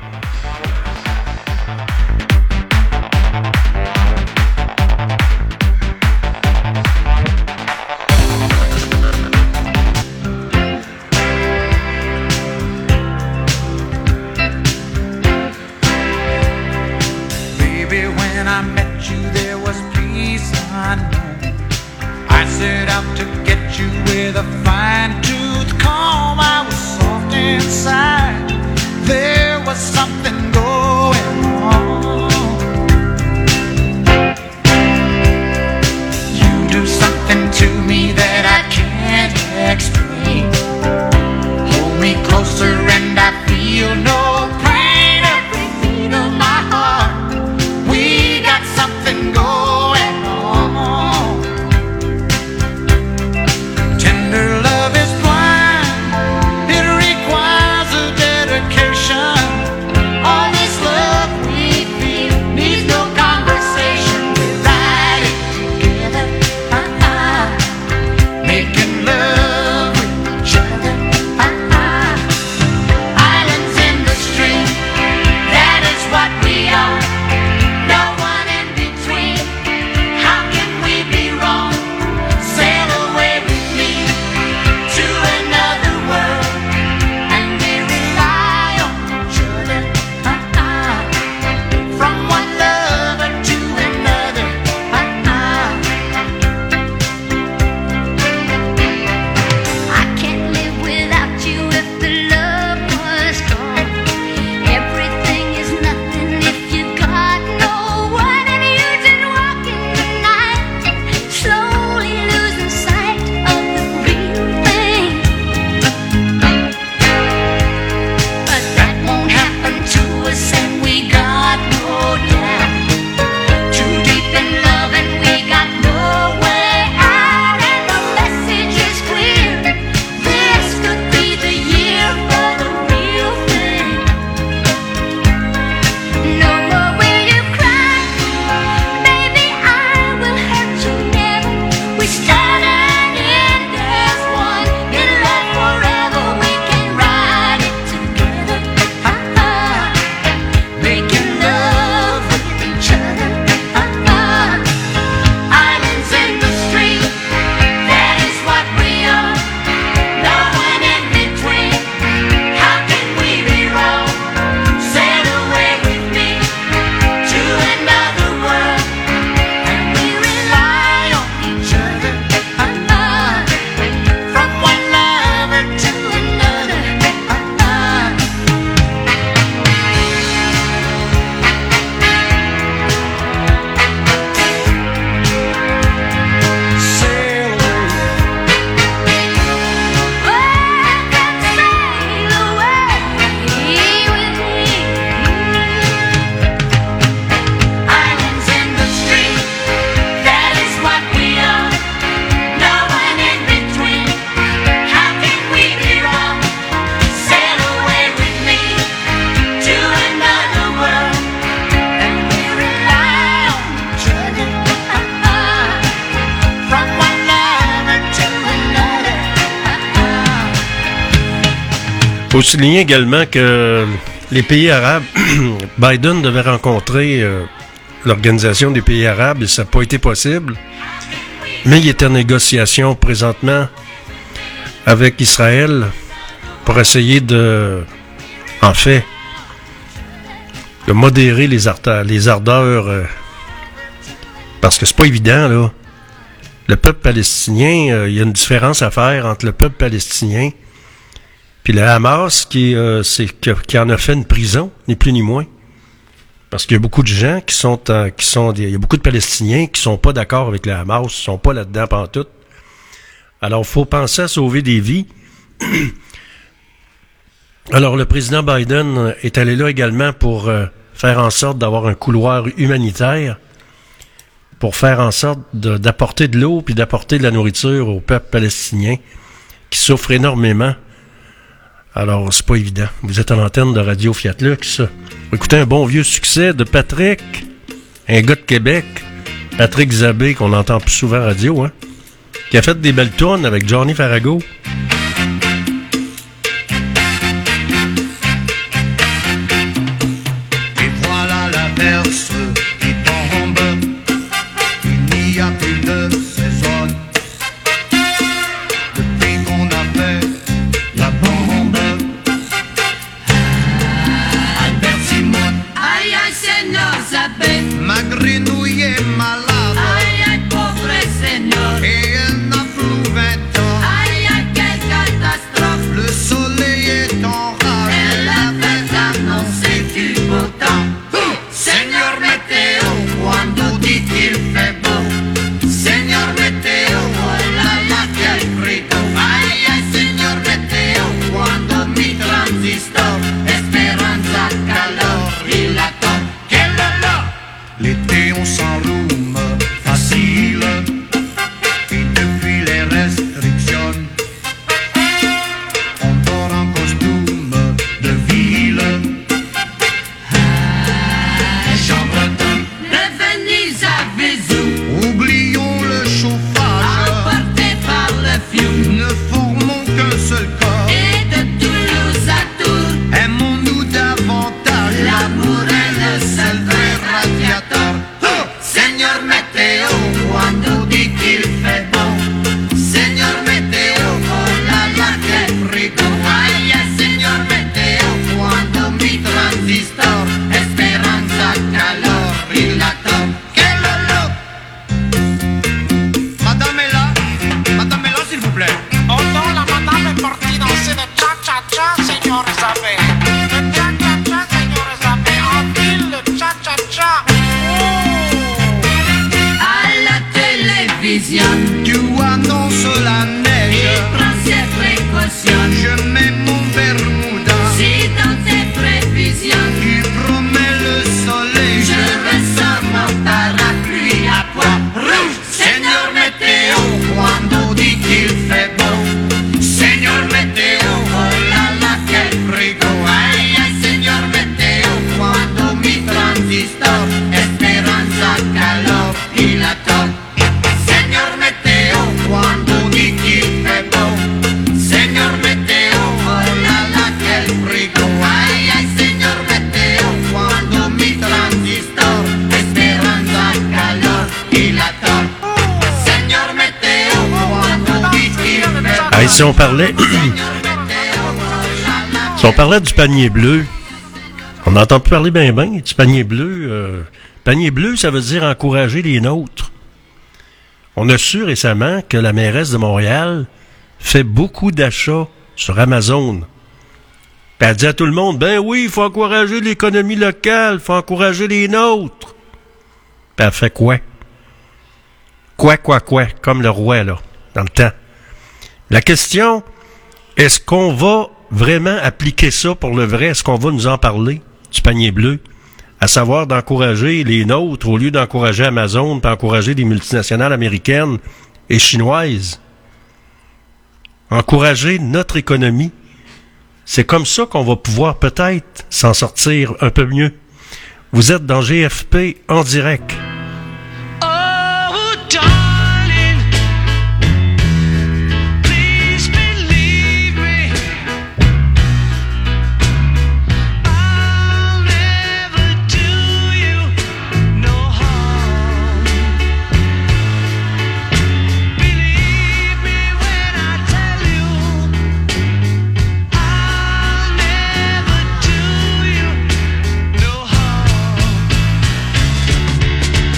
Faut souligner également que les pays arabes, Biden devait rencontrer l'Organisation des pays arabes et ça n'a pas été possible. Mais il est en négociation présentement avec Israël pour essayer de modérer les ardeurs parce que c'est pas évident, là. Le peuple palestinien, il y a une différence à faire entre le peuple palestinien Puis le Hamas qui en a fait une prison, ni plus ni moins. Parce qu'il y a beaucoup de gens il y a beaucoup de Palestiniens qui sont pas d'accord avec le Hamas, qui sont pas là-dedans pantoute. Alors, il faut penser à sauver des vies. Alors, le président Biden est allé là également pour faire en sorte d'avoir un couloir humanitaire, pour faire en sorte d'apporter de l'eau puis d'apporter de la nourriture au peuple palestinien qui souffre énormément. Alors, c'est pas évident. Vous êtes à l'antenne de Radio Fiat Lux. Écoutez un bon vieux succès de Patrick, un gars de Québec, Patrick Zabé, qu'on entend plus souvent à radio, hein, qui a fait des belles tunes avec Johnny Farago. Et voilà l'averse qui tombe, il n'y a plus de saison. Depuis qu'on a fait la bombe, Albert Simon, Aïe, aïe, Seigneur Zabé. ma grenouille est malade. Aïe, aïe, pauvre Seigneur. Et elle n'a plus 20 ans. Aïe, aïe, quelle catastrophe. Le soleil est en rage. Elle avait annoncé du beau temps. Señor Météo, cuando dit qu'il fait beau. Señor Météo, oh là là, quel frigo. Ay, ay, señor Météo, Cuando mi transistor, Esperanza, calor y latón. quel lala. L'été on s'enrhume facile. Et depuis les restrictions, on dort en costume de ville. Jean Breton, Revenus à Vézou, oublions le chauffage. emportés par le fiume. Ne formons qu'un seul corps. Et de Toulouse à Tours, Aimons-nous davantage. l'amour est le seul vrai radiateur. Señor Météo, Cuando dit qu'il fait bon, Señor Météo, oh là là, quel frigo. Aïe, aïe, Señor Météo, cuando mi transistor, Esperanza, calor y latón. quel lolo. Madame est là, s'il vous plaît. Oh non, la madame est partie danser le cha-cha-cha, Seigneur Zabé. Le cha-cha-cha, Seigneur Zabé. En ville, le cha-cha-cha. À la télévision, Tu annonces la il neige. prend ses précautions. Je mets mon Bermuda. Si dans tes prévisions, Tu promets le soleil. je ressors mon parapluie à poids rouge. Señor Météo, cuando dit qu'il fait beau. Señor Météo, Oh là là, quel frigo. Aïe, aïe, Señor Météo, cuando mi transistor, Esperanza, calor y latón. Señor Météo, cuando dit qu'il fait beau. Señor Météo, Oh là là, quel frigo. Aïe, aïe, Señor Météo, cuando mi transistor, Esperanza, calor y latón. Señor Météo, cuando dit qu'il fait beau. Hey, si on parlait du panier bleu, on n'entend plus parler bien du panier bleu. Panier bleu, ça veut dire encourager les nôtres. On a su récemment que la mairesse de Montréal fait beaucoup d'achats sur Amazon. Puis elle dit à tout le monde, ben oui, il faut encourager l'économie locale, il faut encourager les nôtres. Puis elle fait quoi? Quoi, comme le roi, là, dans le temps. La question, est-ce qu'on va vraiment appliquer ça pour le vrai? Est-ce qu'on va nous en parler du panier bleu? À savoir d'encourager les nôtres au lieu d'encourager Amazon, puis encourager des multinationales américaines et chinoises. Encourager notre économie. C'est comme ça qu'on va pouvoir peut-être s'en sortir un peu mieux. Vous êtes dans GFP en direct. Oh, darling, please believe me. I'll never do you no harm. Believe me when I tell you, I'll never do you no harm.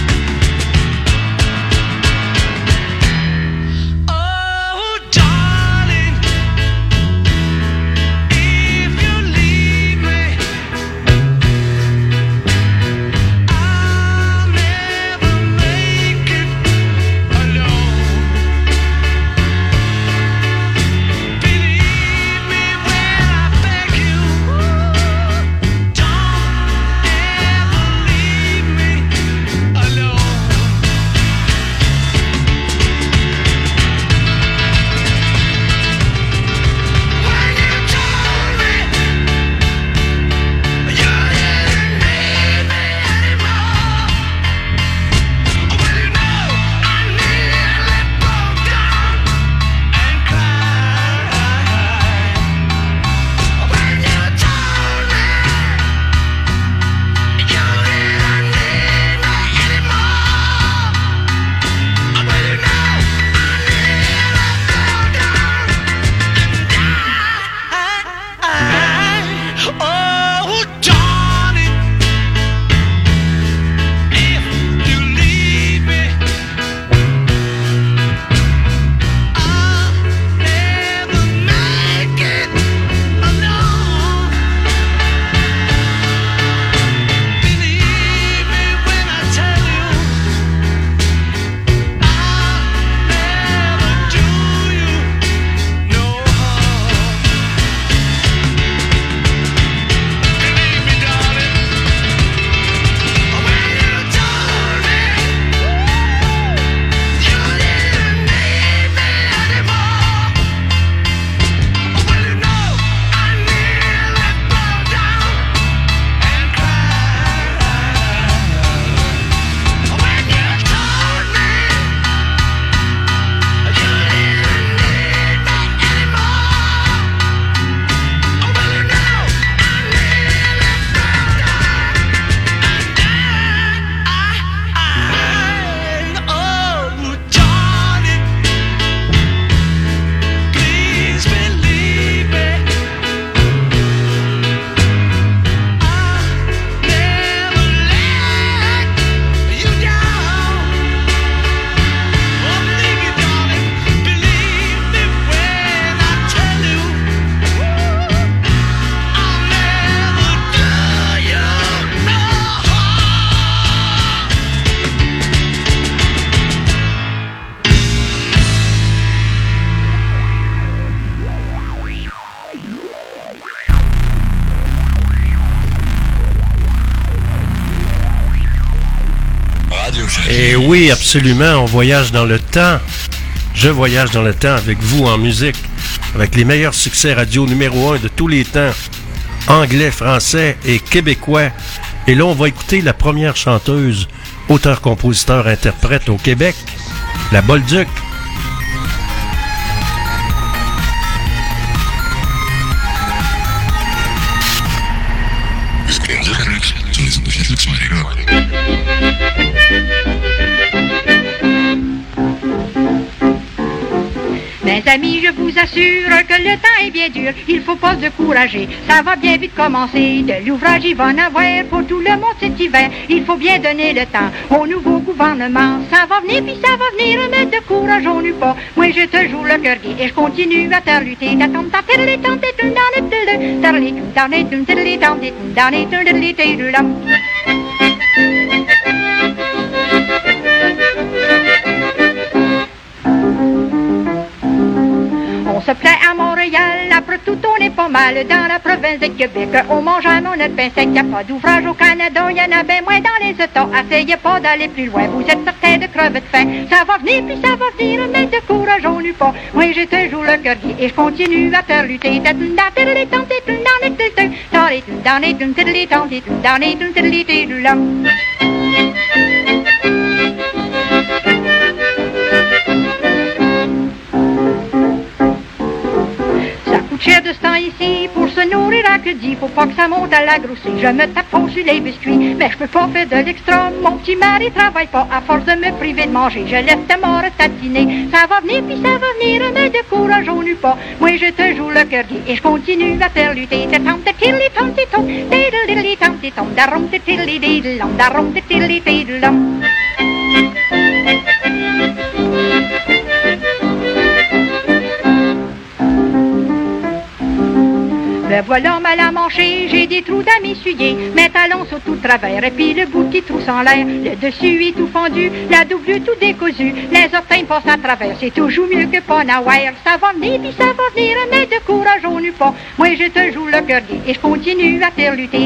Et oui, absolument, on voyage dans le temps. Je voyage dans le temps avec vous en musique, avec les meilleurs succès radio numéro 1 de tous les temps, anglais, français et québécois. Et là, on va écouter la première chanteuse, auteur, compositeur, interprète au Québec, la Bolduc. Mes amis, je vous assure que le temps est bien dur, il faut pas se décourager, ça va bien vite commencer, de l'ouvrage il va en avoir pour tout le monde cet hiver, il faut bien donner le temps au nouveau gouvernement, ça va venir puis ça va venir, mais décourageons-nous pas, moi j'ai toujours le cœur gai et je continue à te lutter, on se plaît à Montréal, après tout on est pas mal dans la province de Québec. On mange à notre pain sec, y a pas d'ouvrage au Canada, y en a bien moins dans les États. Essayez pas d'aller plus loin, vous êtes certains de crever de faim. Ça va venir puis ça va venir, mais décourageons-nous pas. Moi j'ai toujours le cœur gai et je continue à faire lutter. Cher de ce temps ici, pour se nourrir à que dit, faut pas que ça monte à la grossée. Je me tape fort sur les biscuits, mais je peux pas faire de l'extra. Mon petit mari travaille pas à force de me priver de manger. Je laisse ta mort tatiner. Ça va venir puis ça va venir, mais décourageons-nous pas. Moi j'ai toujours le cœur gai et je continue à faire lutter. Me voilà mal à manger, j'ai des trous à m'essuyer, mes talons sont tout travers, et puis le bout qui trousse en l'air, le dessus est tout fendu, la double tout décousu, les orteils passent à travers, c'est toujours mieux que pas n'avoir. Ça va venir, puis ça va venir, mais décourageons-nous pas, moi je te joue le cœur gai, et je continue à faire lutter.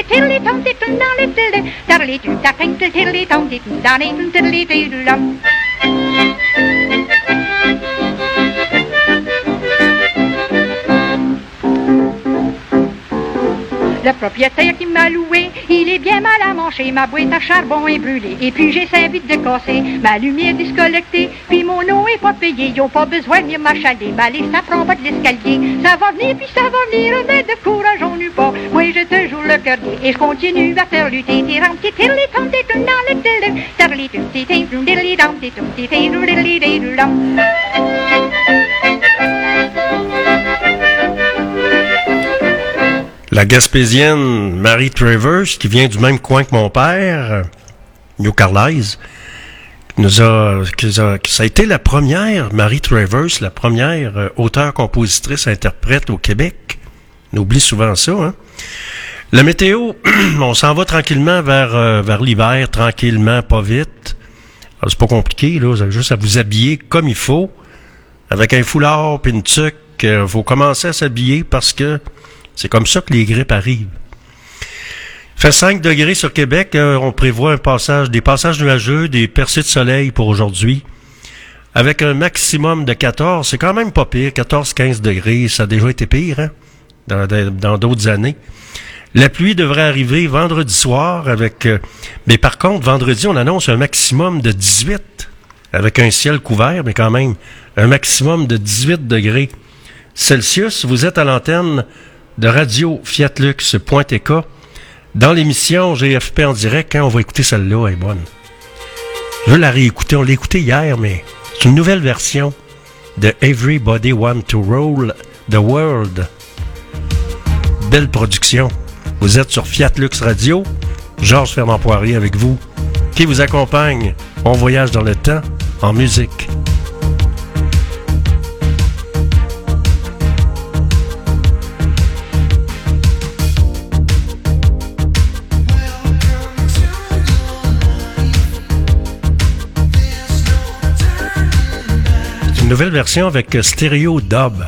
Le propriétaire qui m'a loué, il est bien mal à manger, ma boîte à charbon est brûlée, et puis j'ai 5 vitres de casser, ma lumière discollectée, puis mon eau est pas payée, ils ont pas besoin de venir m'achaler, ma liste ça prend pas de l'escalier, ça va venir puis ça va venir, mais décourageons-nous pas, moi je te joue le cœur gai, et je continue à faire lutter, La Gaspésienne Marie Travers, qui vient du même coin que mon père, New Carlisle, ça a été la première, Marie Travers, la première auteure, compositrice, interprète au Québec. On oublie souvent ça, hein. La météo, on s'en va tranquillement vers l'hiver, tranquillement, pas vite. Alors, c'est pas compliqué, là, vous avez juste à vous habiller comme il faut, avec un foulard puis une tuque. Faut commencer à s'habiller parce que c'est comme ça que les grippes arrivent. Il fait 5 degrés sur Québec. On prévoit des passages nuageux, des percées de soleil pour aujourd'hui. Avec un maximum de 14. C'est quand même pas pire. 14-15 degrés. Ça a déjà été pire, hein? Dans d'autres années. La pluie devrait arriver vendredi soir mais par contre, vendredi, on annonce un maximum de 18. Avec un ciel couvert, mais quand même, un maximum de 18 degrés Celsius. Vous êtes à l'antenne de Radio Fiatlux.tk dans l'émission GFP en direct. Quand on va écouter celle-là, elle est bonne. Je veux la réécouter. On l'a écoutée hier, mais c'est une nouvelle version de Everybody Want to Roll the World. Belle production. Vous êtes sur Fiatlux Radio. Georges Fernand-Poirier avec vous, qui vous accompagne. On voyage dans le temps en musique. Nouvelle version avec Stereo Dub.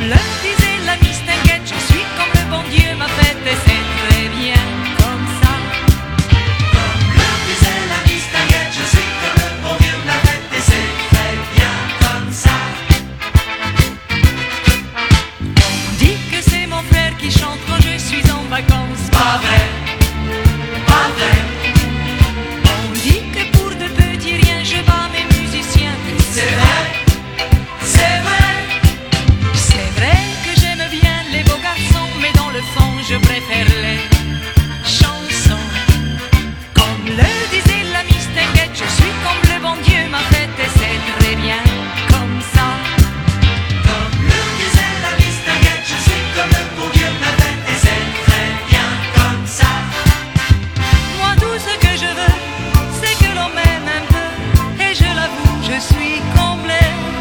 le disait la Mistinguette, je suis comme le bon Dieu m'a fait et c'est très bien comme ça. Comme le disait la Mistinguette, je suis comme le bon Dieu m'a fait et c'est très bien comme ça. On dit que c'est mon frère qui chante quand je suis en vacances. Pas vrai, pas vrai. On dit que pour de petits riens je bats mes musiciens. C'est vrai, c'est vrai. C'est vrai que j'aime bien les beaux garçons, mais dans le fond je préfère les chansons. Comme le disait la Mistinguette, je suis comme le bon Dieu m'a fait et c'est très bien comme ça. Comme le disait la Mistinguette, je suis comme le bon Dieu m'a fait et c'est très bien comme ça. Moi tout ce que je veux, c'est que l'on m'aime un peu, et je l'avoue, je suis comblé.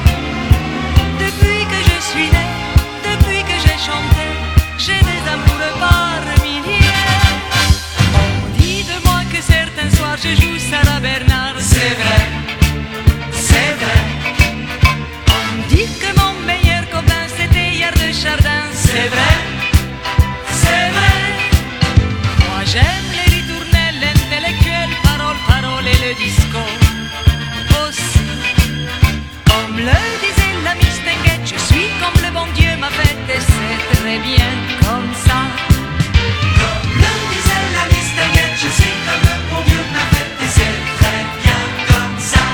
Depuis que je suis né, depuis que j'ai chanté, j'ai des amoureux par milliers. On dit de moi que certains soirs je joue Sarah Bernard. C'est vrai, c'est vrai. On dit que mon meilleur copain c'était Yard de Chardin. C'est vrai, c'est vrai. Moi j'aime les ritournelles, l'intellectuel, parole et le disco aussi. Comme le disait la Mistinguette, je suis comme le bon Dieu m'a fait et c'est très bien comme ça. Comme le disait la Mistinguette, je suis comme le bon Dieu m'a fait et c'est très bien comme ça.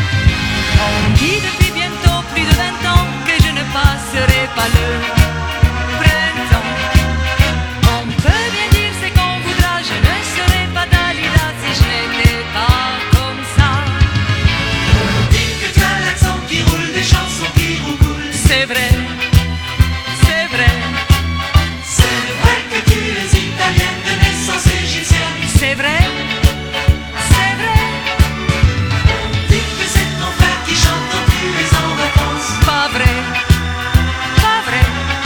On dit depuis bientôt plus de 20 ans que je ne passerai pas le printemps. On peut bien dire c'est qu'on voudra, je ne serai pas Dalida si je n'étais pas comme ça. On dit que tu as l'accent qui roule, des chansons qui roucoulent. C'est vrai, c'est vrai. C'est vrai que tu es italienne de naissance égyptienne. C'est vrai, c'est vrai. On dit que c'est ton frère qui chante quand tu es en vacances. Pas vrai, pas vrai.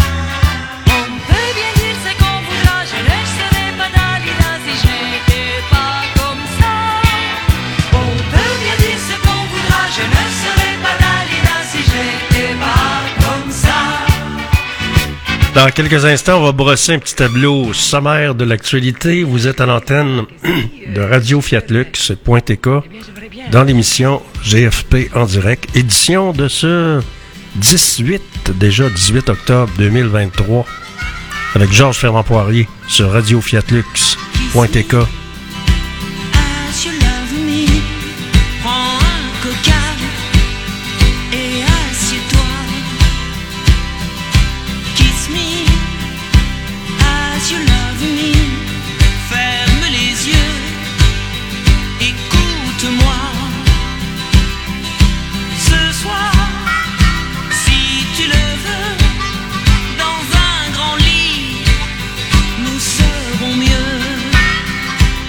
On peut bien dire ce qu'on voudra, je ne serai pas Dalida si je n'étais pas comme ça. On peut bien dire ce qu'on voudra, je ne serai pas Dalida si je n'étais pas comme ça. Dans quelques instants, on va brosser un petit tableau sommaire de l'actualité. Vous êtes à l'antenne de Radio Fiatlux.tk dans l'émission GFP en direct, édition de ce 18 octobre 2023, avec Georges Fernand Poirier sur Radio Fiatlux.tk. As you love me, prends un coca et assieds-toi. Kiss me, as you love me, ferme les yeux, écoute-moi. Ce soir, si tu le veux, dans un grand lit, nous serons mieux.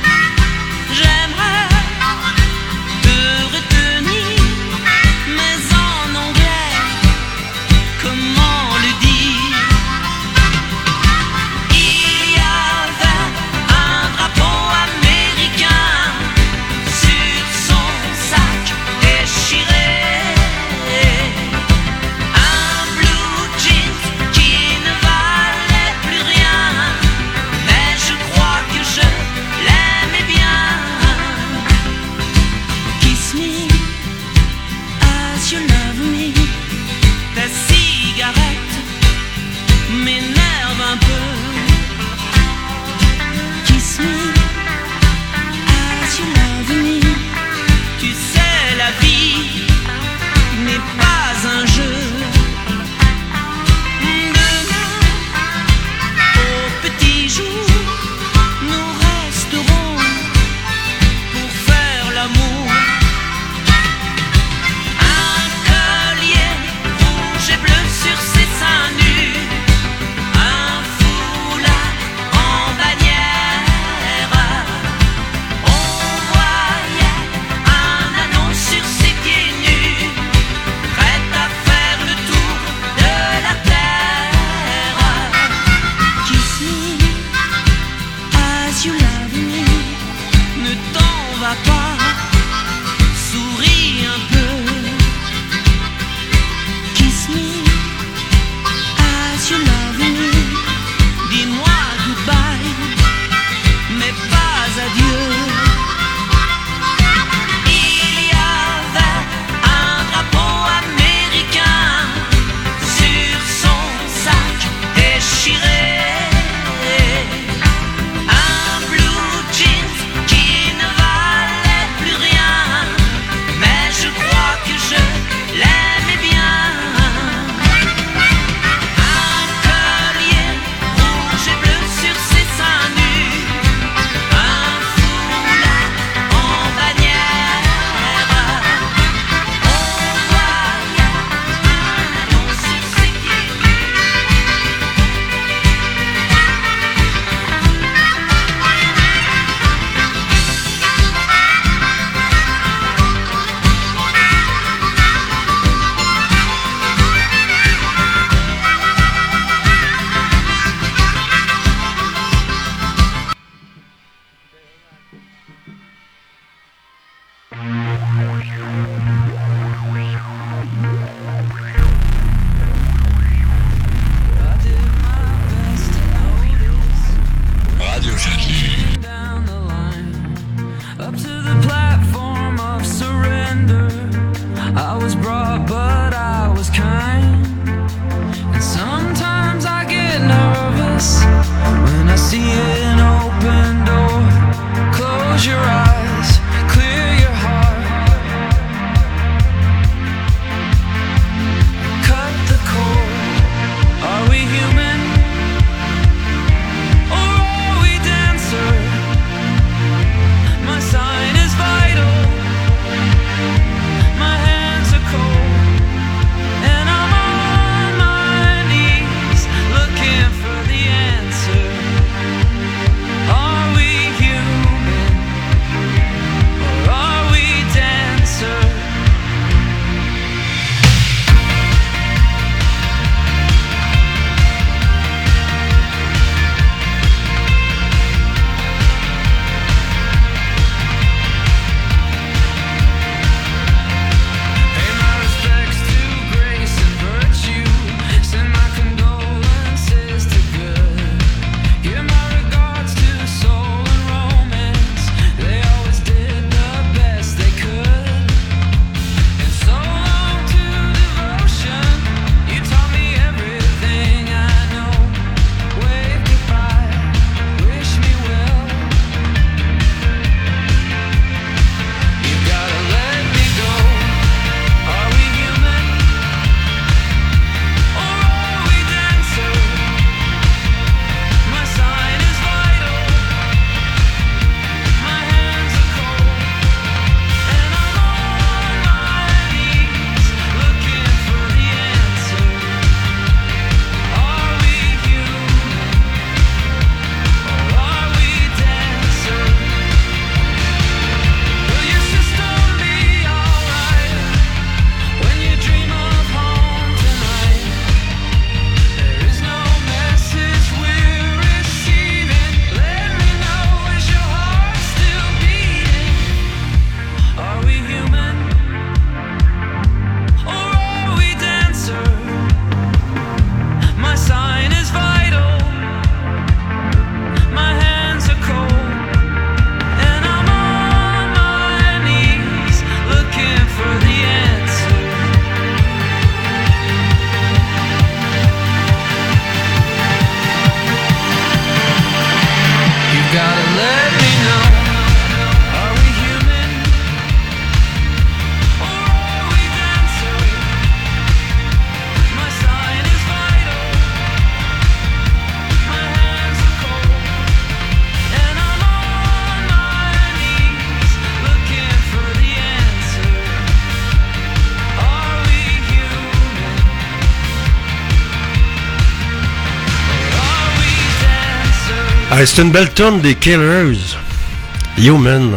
Ah, c'est une belle tune des Killers. Human.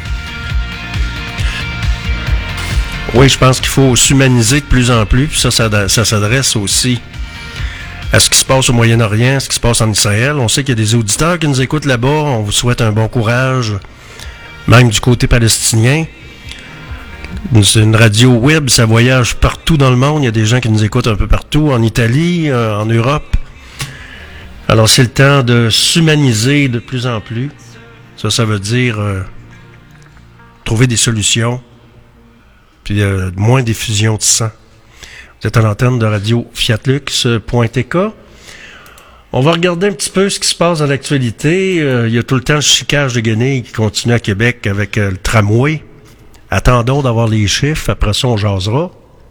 Oui, je pense qu'il faut s'humaniser de plus en plus, puis ça s'adresse aussi à ce qui se passe au Moyen-Orient, à ce qui se passe en Israël. On sait qu'il y a des auditeurs qui nous écoutent là-bas. On vous souhaite un bon courage, même du côté palestinien. C'est une radio web, ça voyage partout dans le monde. Il y a des gens qui nous écoutent un peu partout, en Italie, en Europe. Alors, c'est le temps de s'humaniser de plus en plus. Ça veut dire trouver des solutions, puis moins d'effusion de sang. Vous êtes à l'antenne de radio fiatlux.tk. On va regarder un petit peu ce qui se passe dans l'actualité. Il y a tout le temps le chiquage de guenilles qui continue à Québec avec le tramway. Attendons d'avoir les chiffres, après ça on jasera.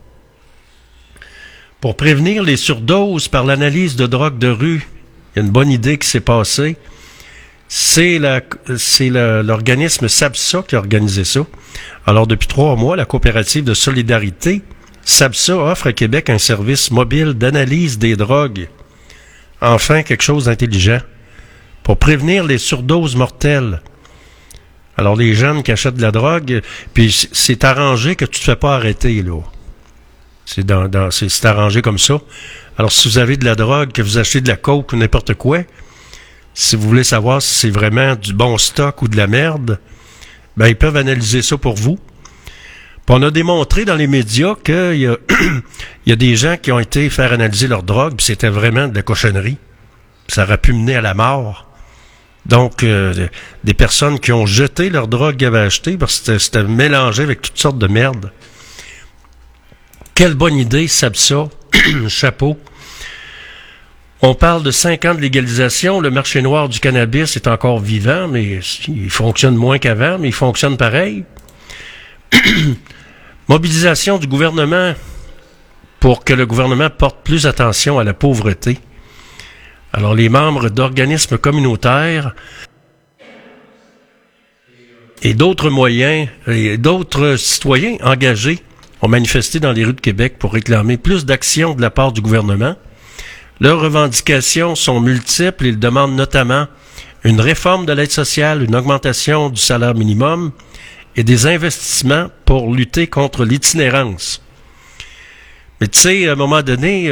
Pour prévenir les surdoses par l'analyse de drogue de rue, il y a une bonne idée qui s'est passée. C'est l'organisme SABSA qui a organisé ça. Alors, depuis 3 mois, la coopérative de solidarité, SABSA, offre à Québec un service mobile d'analyse des drogues. Enfin, quelque chose d'intelligent. Pour prévenir les surdoses mortelles. Alors, les jeunes qui achètent de la drogue, puis c'est arrangé que tu te fais pas arrêter, là. C'est arrangé comme ça. Alors, si vous avez de la drogue, que vous achetez de la coke ou n'importe quoi, si vous voulez savoir si c'est vraiment du bon stock ou de la merde, ben ils peuvent analyser ça pour vous. Puis on a démontré dans les médias qu'il y a, il y a des gens qui ont été faire analyser leur drogue, puis c'était vraiment de la cochonnerie. Ça aurait pu mener à la mort. Donc, des personnes qui ont jeté leur drogue qu'ils avaient achetée parce que c'était mélangé avec toutes sortes de merde. Quelle bonne idée, SABSA. Chapeau. On parle de 5 ans de légalisation. Le marché noir du cannabis est encore vivant, mais il fonctionne moins qu'avant, mais il fonctionne pareil. Mobilisation du gouvernement pour que le gouvernement porte plus attention à la pauvreté. Alors, les membres d'organismes communautaires et d'autres moyens et d'autres citoyens engagés ont manifesté dans les rues de Québec pour réclamer plus d'action de la part du gouvernement. Leurs revendications sont multiples. Ils demandent notamment une réforme de l'aide sociale, une augmentation du salaire minimum et des investissements pour lutter contre l'itinérance. Mais tu sais, à un moment donné,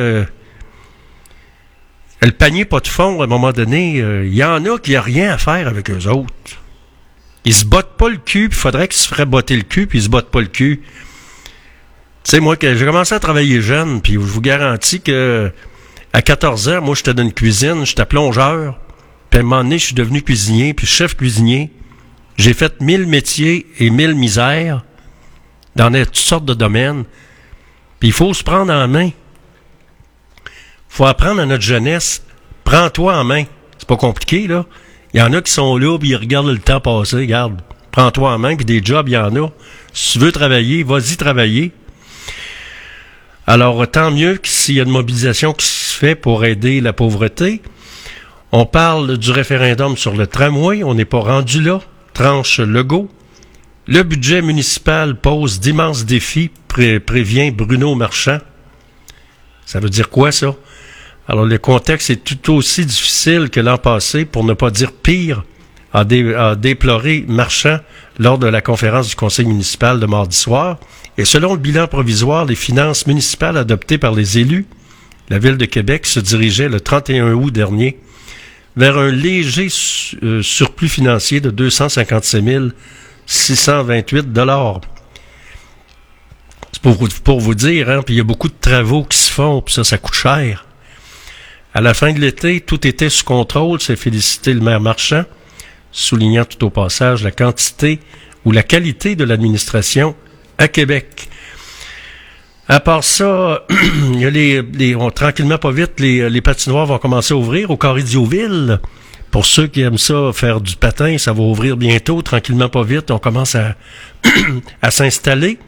le panier pas de fond, à un moment donné, il y en a qui n'ont rien à faire avec eux autres. Ils se bottent pas le cul, puis il faudrait qu'ils se feraient botter le cul, puis ils se bottent pas le cul. Tu sais, moi, que j'ai commencé à travailler jeune, puis je vous garantis que à 14 ans, moi, j'étais dans une cuisine, j'étais plongeur, puis à un moment donné, je suis devenu cuisinier, puis chef cuisinier. J'ai fait 1000 métiers et 1000 misères dans toutes sortes de domaines. Puis il faut se prendre en main. Faut apprendre à notre jeunesse. Prends-toi en main. C'est pas compliqué, là. Il y en a qui sont là, puis ils regardent le temps passer. Regarde, prends-toi en main, puis des jobs, il y en a. Si tu veux travailler, vas-y travailler. Alors, tant mieux que s'il y a une mobilisation qui se fait pour aider la pauvreté. On parle du référendum sur le tramway. On n'est pas rendu là. Tranche Legault. Le budget municipal pose d'immenses défis, prévient Bruno Marchand. Ça veut dire quoi, ça? Alors, le contexte est tout aussi difficile que l'an passé, pour ne pas dire pire, a déploré Marchand lors de la conférence du conseil municipal de mardi soir. Et selon le bilan provisoire, les finances municipales adoptées par les élus, la Ville de Québec se dirigeait le 31 août dernier vers un léger surplus financier de 257 628 $. C'est pour vous dire, hein, puis il y a beaucoup de travaux qui se font, puis ça coûte cher. À la fin de l'été, tout était sous contrôle, s'est félicité le maire Marchand, soulignant tout au passage la quantité ou la qualité de l'administration à Québec. À part ça, il y a tranquillement pas vite, les patinoires vont commencer à ouvrir au Carré Diouville. Pour ceux qui aiment ça, faire du patin, ça va ouvrir bientôt, tranquillement pas vite, on commence à s'installer.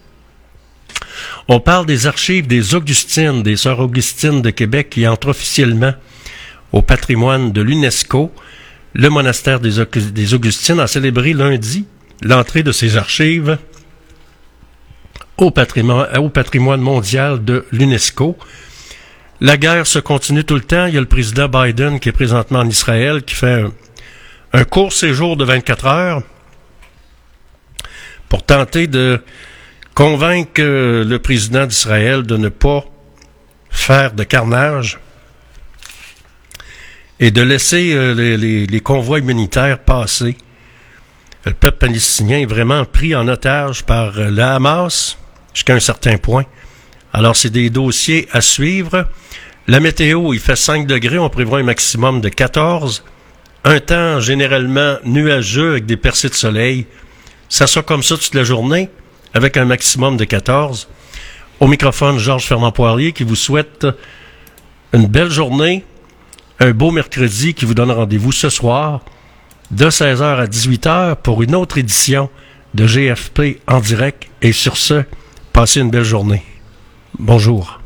On parle des archives des Augustines, des Sœurs Augustines de Québec qui entrent officiellement au patrimoine de l'UNESCO. Le monastère des Augustines a célébré lundi l'entrée de ces archives au patrimoine mondial de l'UNESCO. La guerre se continue tout le temps. Il y a le président Biden qui est présentement en Israël, qui fait un court séjour de 24 heures pour tenter de convaincre le président d'Israël de ne pas faire de carnage et de laisser les convois humanitaires passer. Le peuple palestinien est vraiment pris en otage par le Hamas jusqu'à un certain point. Alors, c'est des dossiers à suivre. La météo, il fait 5 degrés, on prévoit un maximum de 14. Un temps généralement nuageux avec des percées de soleil. Ça sera comme ça toute la journée, avec un maximum de 14. Au microphone, Georges Fernand-Poirier qui vous souhaite une belle journée, un beau mercredi qui vous donne rendez-vous ce soir de 16h à 18h pour une autre édition de GFP en direct. Et sur ce, passez une belle journée. Bonjour.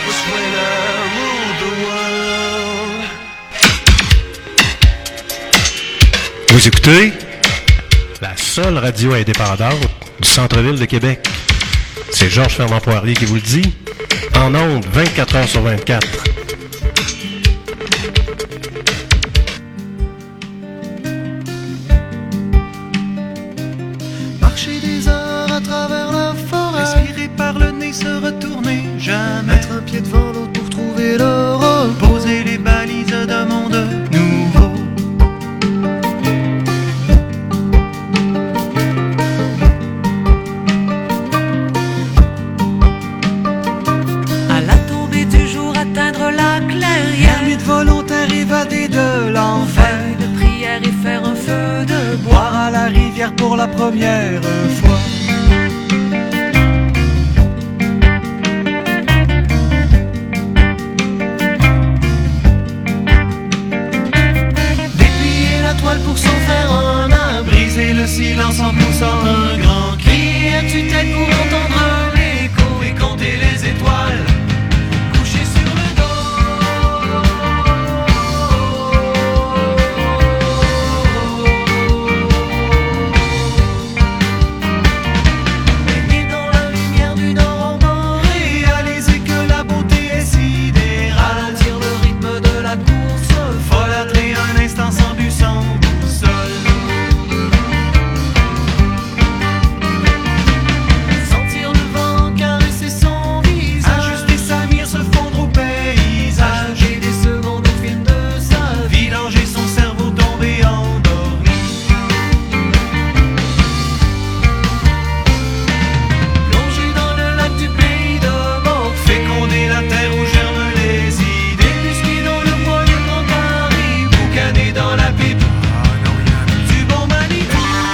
was when I ruled the world. Vous écoutez la seule radio indépendante du centre-ville de Québec. C'est Georges Fernand Poirier qui vous le dit. En ondes, 24 heures sur 24. Marcher des heures à travers la forêt, respirer par le nez, se retourner, jamais mettre un pied devant l'autre pour trouver l'aurore, poser les balises d'un monde nouveau. À la tombée du jour, atteindre la clairière. Permis de volontaire évadé de l'enfer. Veille de prière et faire un feu de bois. Boire à la rivière pour la première fois. Déplier la toile pour s'en faire un art. Briser le silence en poussant un grand cri. À tue-tête pour entendre l'écho et compter les étoiles. Couché sur le baigner dans la lumière d'une aurore, réaliser que la beauté est sidérale. Ralentir le rythme de la course, folâtrer un instant sans but, sans boussole. Sentir le vent caresser son visage, ajuster sa mire, se fondre au paysage, et des secondes au film de sa vie, vidanger son cerveau tombé endormi. Plonger dans le lac du pays de mort, féconder la terre où germent les idées, musquer dans le bois du grand Paris, boucaner dans la pipe du bon Manitou.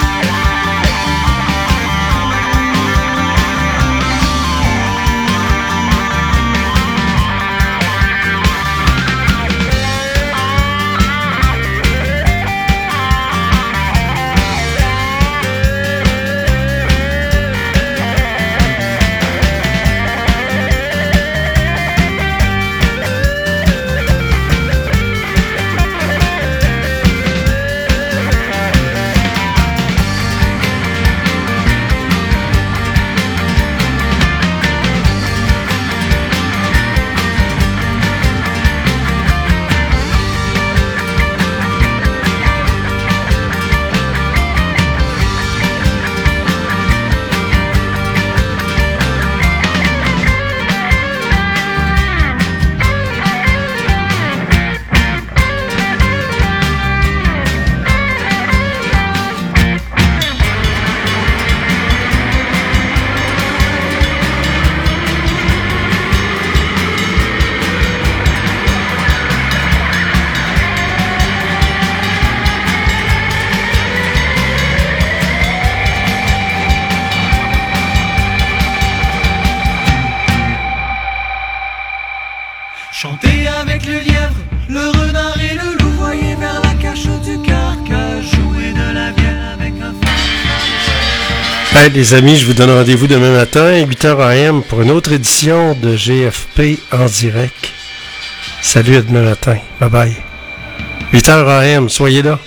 Chanter avec le lièvre, le renard et le loup, voyer vers la cache du carcage, jouer de la vielle avec un phare. Hey, les amis, je vous donne rendez-vous demain matin, 8h AM, pour une autre édition de GFP en direct. Salut, à demain matin. Bye bye. 8h AM, soyez là.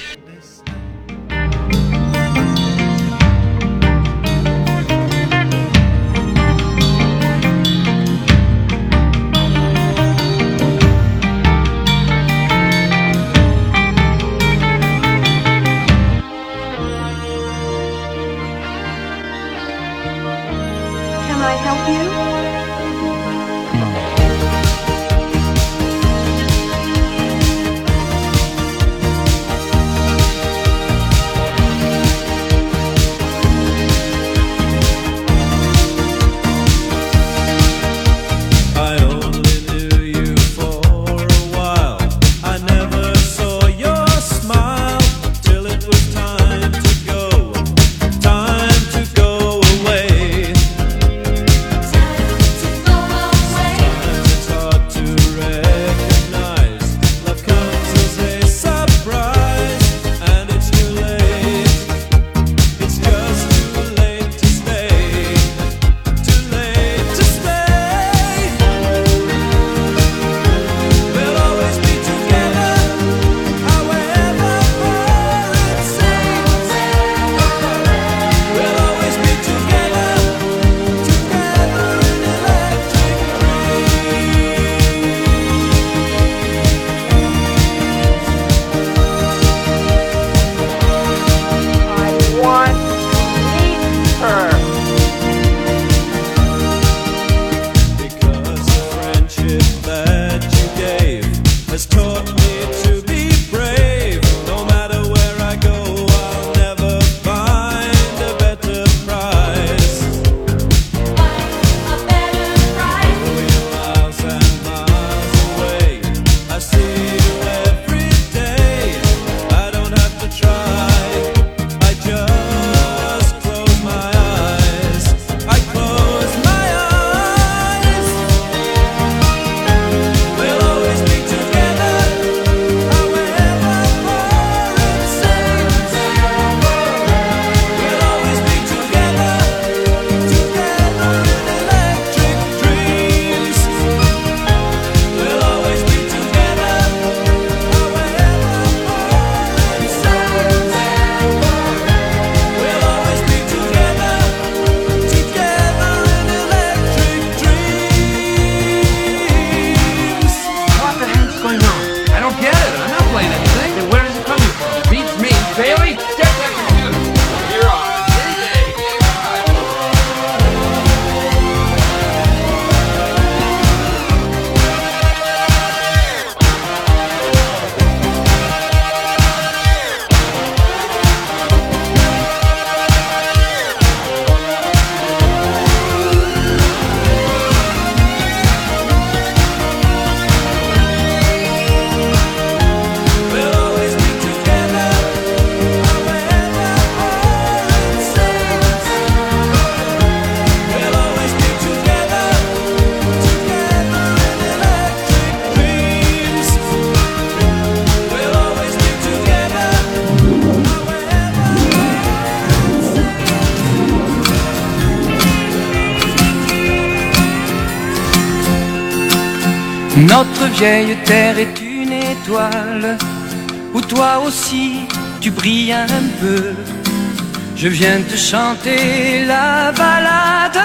Can I help you? Notre vieille terre est une étoile où toi aussi tu brilles un peu. Je viens te chanter la balade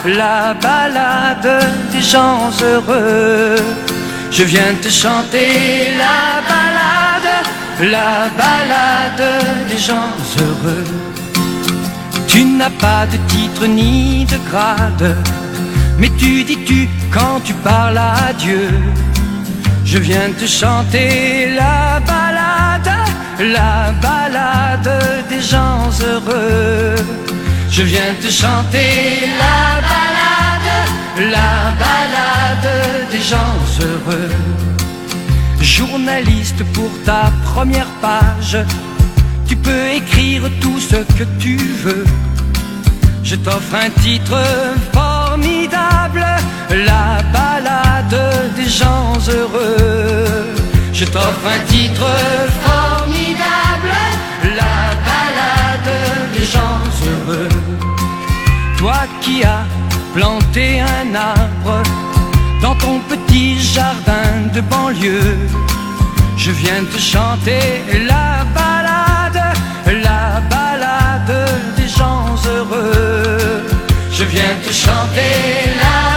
des gens heureux. Je viens te chanter la balade des gens heureux. Tu n'as pas de titre ni de grade, mais tu dis tu quand tu parles à Dieu. Je viens te chanter la balade des gens heureux. Je viens te chanter la balade des gens heureux. Journaliste pour ta première page, tu peux écrire tout ce que tu veux. Je t'offre un titre formidable, la balade des gens heureux. Je t'offre un titre formidable, la balade des gens heureux. Toi qui as planté un arbre dans ton petit jardin de banlieue, je viens te chanter la balade des gens heureux. Je viens te chanter la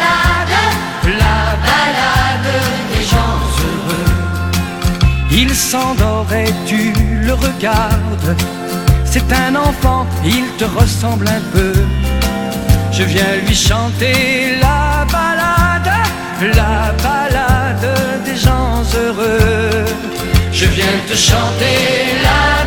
balade des gens heureux. Il s'endort et tu le regardes, c'est un enfant, il te ressemble un peu. Je viens lui chanter la balade des gens heureux. Je viens te chanter la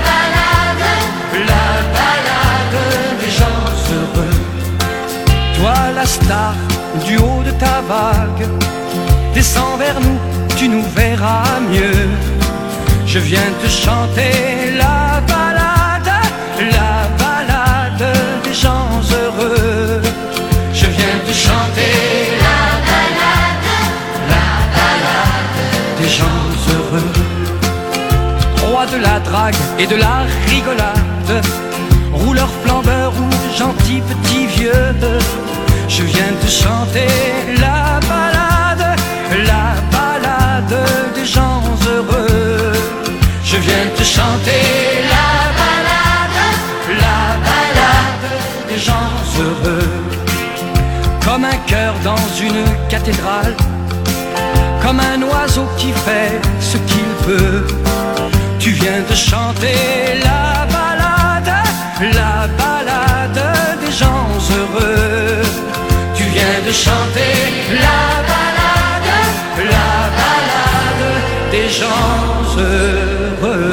balade des gens heureux. Toi la star du haut de ta vague, descends vers nous, tu nous verras mieux. Je viens te chanter la balade des gens heureux. Je viens te chanter la balade des gens heureux. Roi de la drague et de la rigolade, rouleur flambeur ou gentil petit vieux, je viens te chanter la balade des gens heureux. Je viens te chanter la balade des gens heureux. Comme un cœur dans une cathédrale, comme un oiseau qui fait ce qu'il peut, tu viens de chanter la balade des gens heureux. Tu viens de chanter la balade des gens heureux.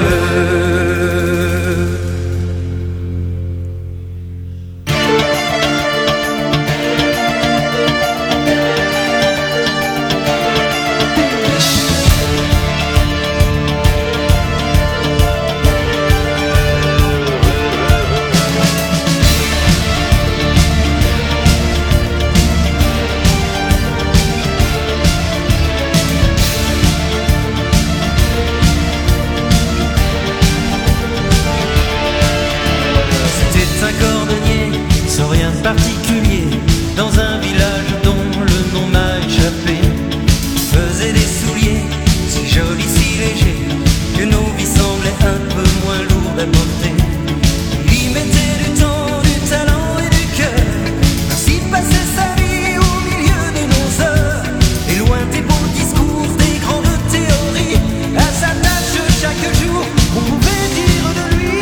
Particulier dans un village dont le nom m'a échappé. Il faisait des souliers si jolis, si légers, que nos vies semblaient un peu moins lourdes à porter. Il y mettait du temps, du talent et du cœur, ainsi passait sa vie au milieu de nos heures. Et loin des beaux discours, des grandes théories, à sa tâche chaque jour, on pouvait dire de lui.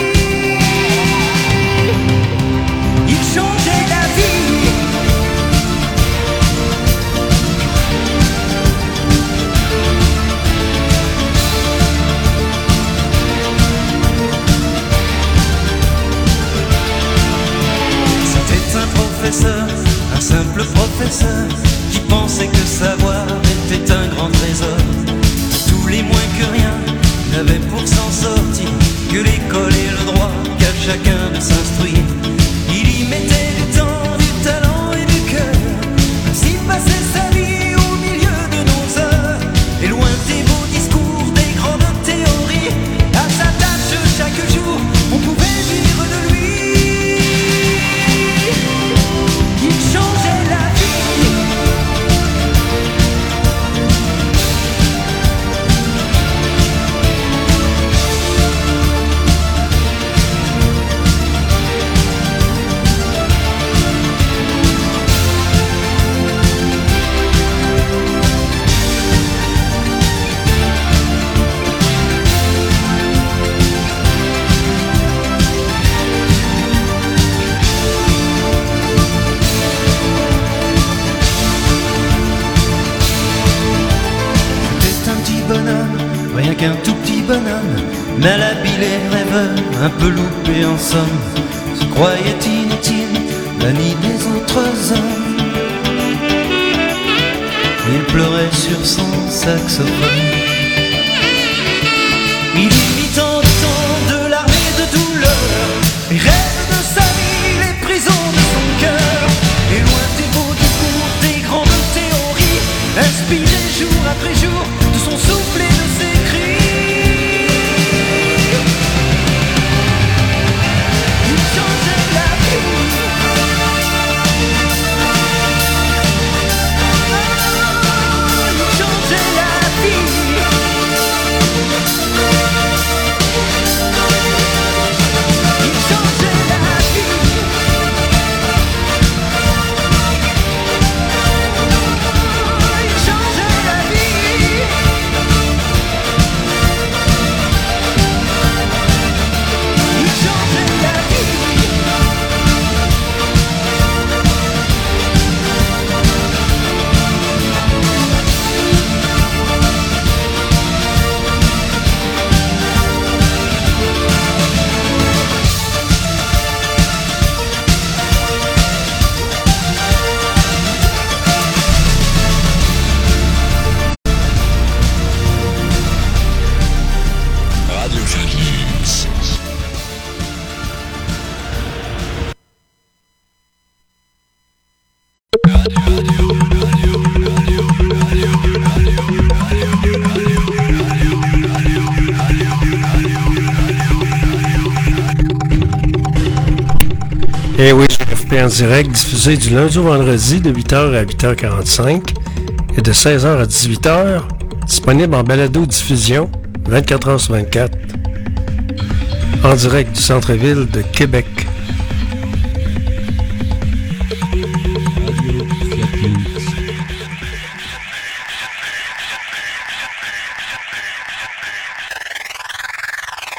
Il changeait la vie. C'était un professeur, un simple professeur, qui pensait que savoir était un grand trésor. Tous les moins que rien n'avaient pour s'en sortir que l'école et le droit qu'à chacun de s'instruire. Il y mettait du temps, du talent et du cœur, ainsi passait sa vie au milieu de nos heures. Et loin des beaux discours, des grandes théories, à sa tâche chaque jour, on pouvait dire de lui. Il changeait la vie. rien qu'un tout petit bonhomme, malhabile et rêveur, un peu loupé en somme, se croyait inutile, banni des autres hommes. Il pleurait sur son saxophone. Il imite en temps de l'armée de douleur, les rêves de sa vie, les prisons de son cœur, et loin des beaux discours, des grandes théories, inspiré jour après jour de son souffle et de ses cris. Il changeait la vie. Il changeait la vie. Il changeait la vie. Il changeait la vie. Il changeait la vie. Radio Félix. Eh oui, GFP en direct, diffusé du lundi au vendredi de 8h à 8h45 et de 16h à 18h, disponible en balado-diffusion 24h sur 24, en direct du centre-ville de Québec.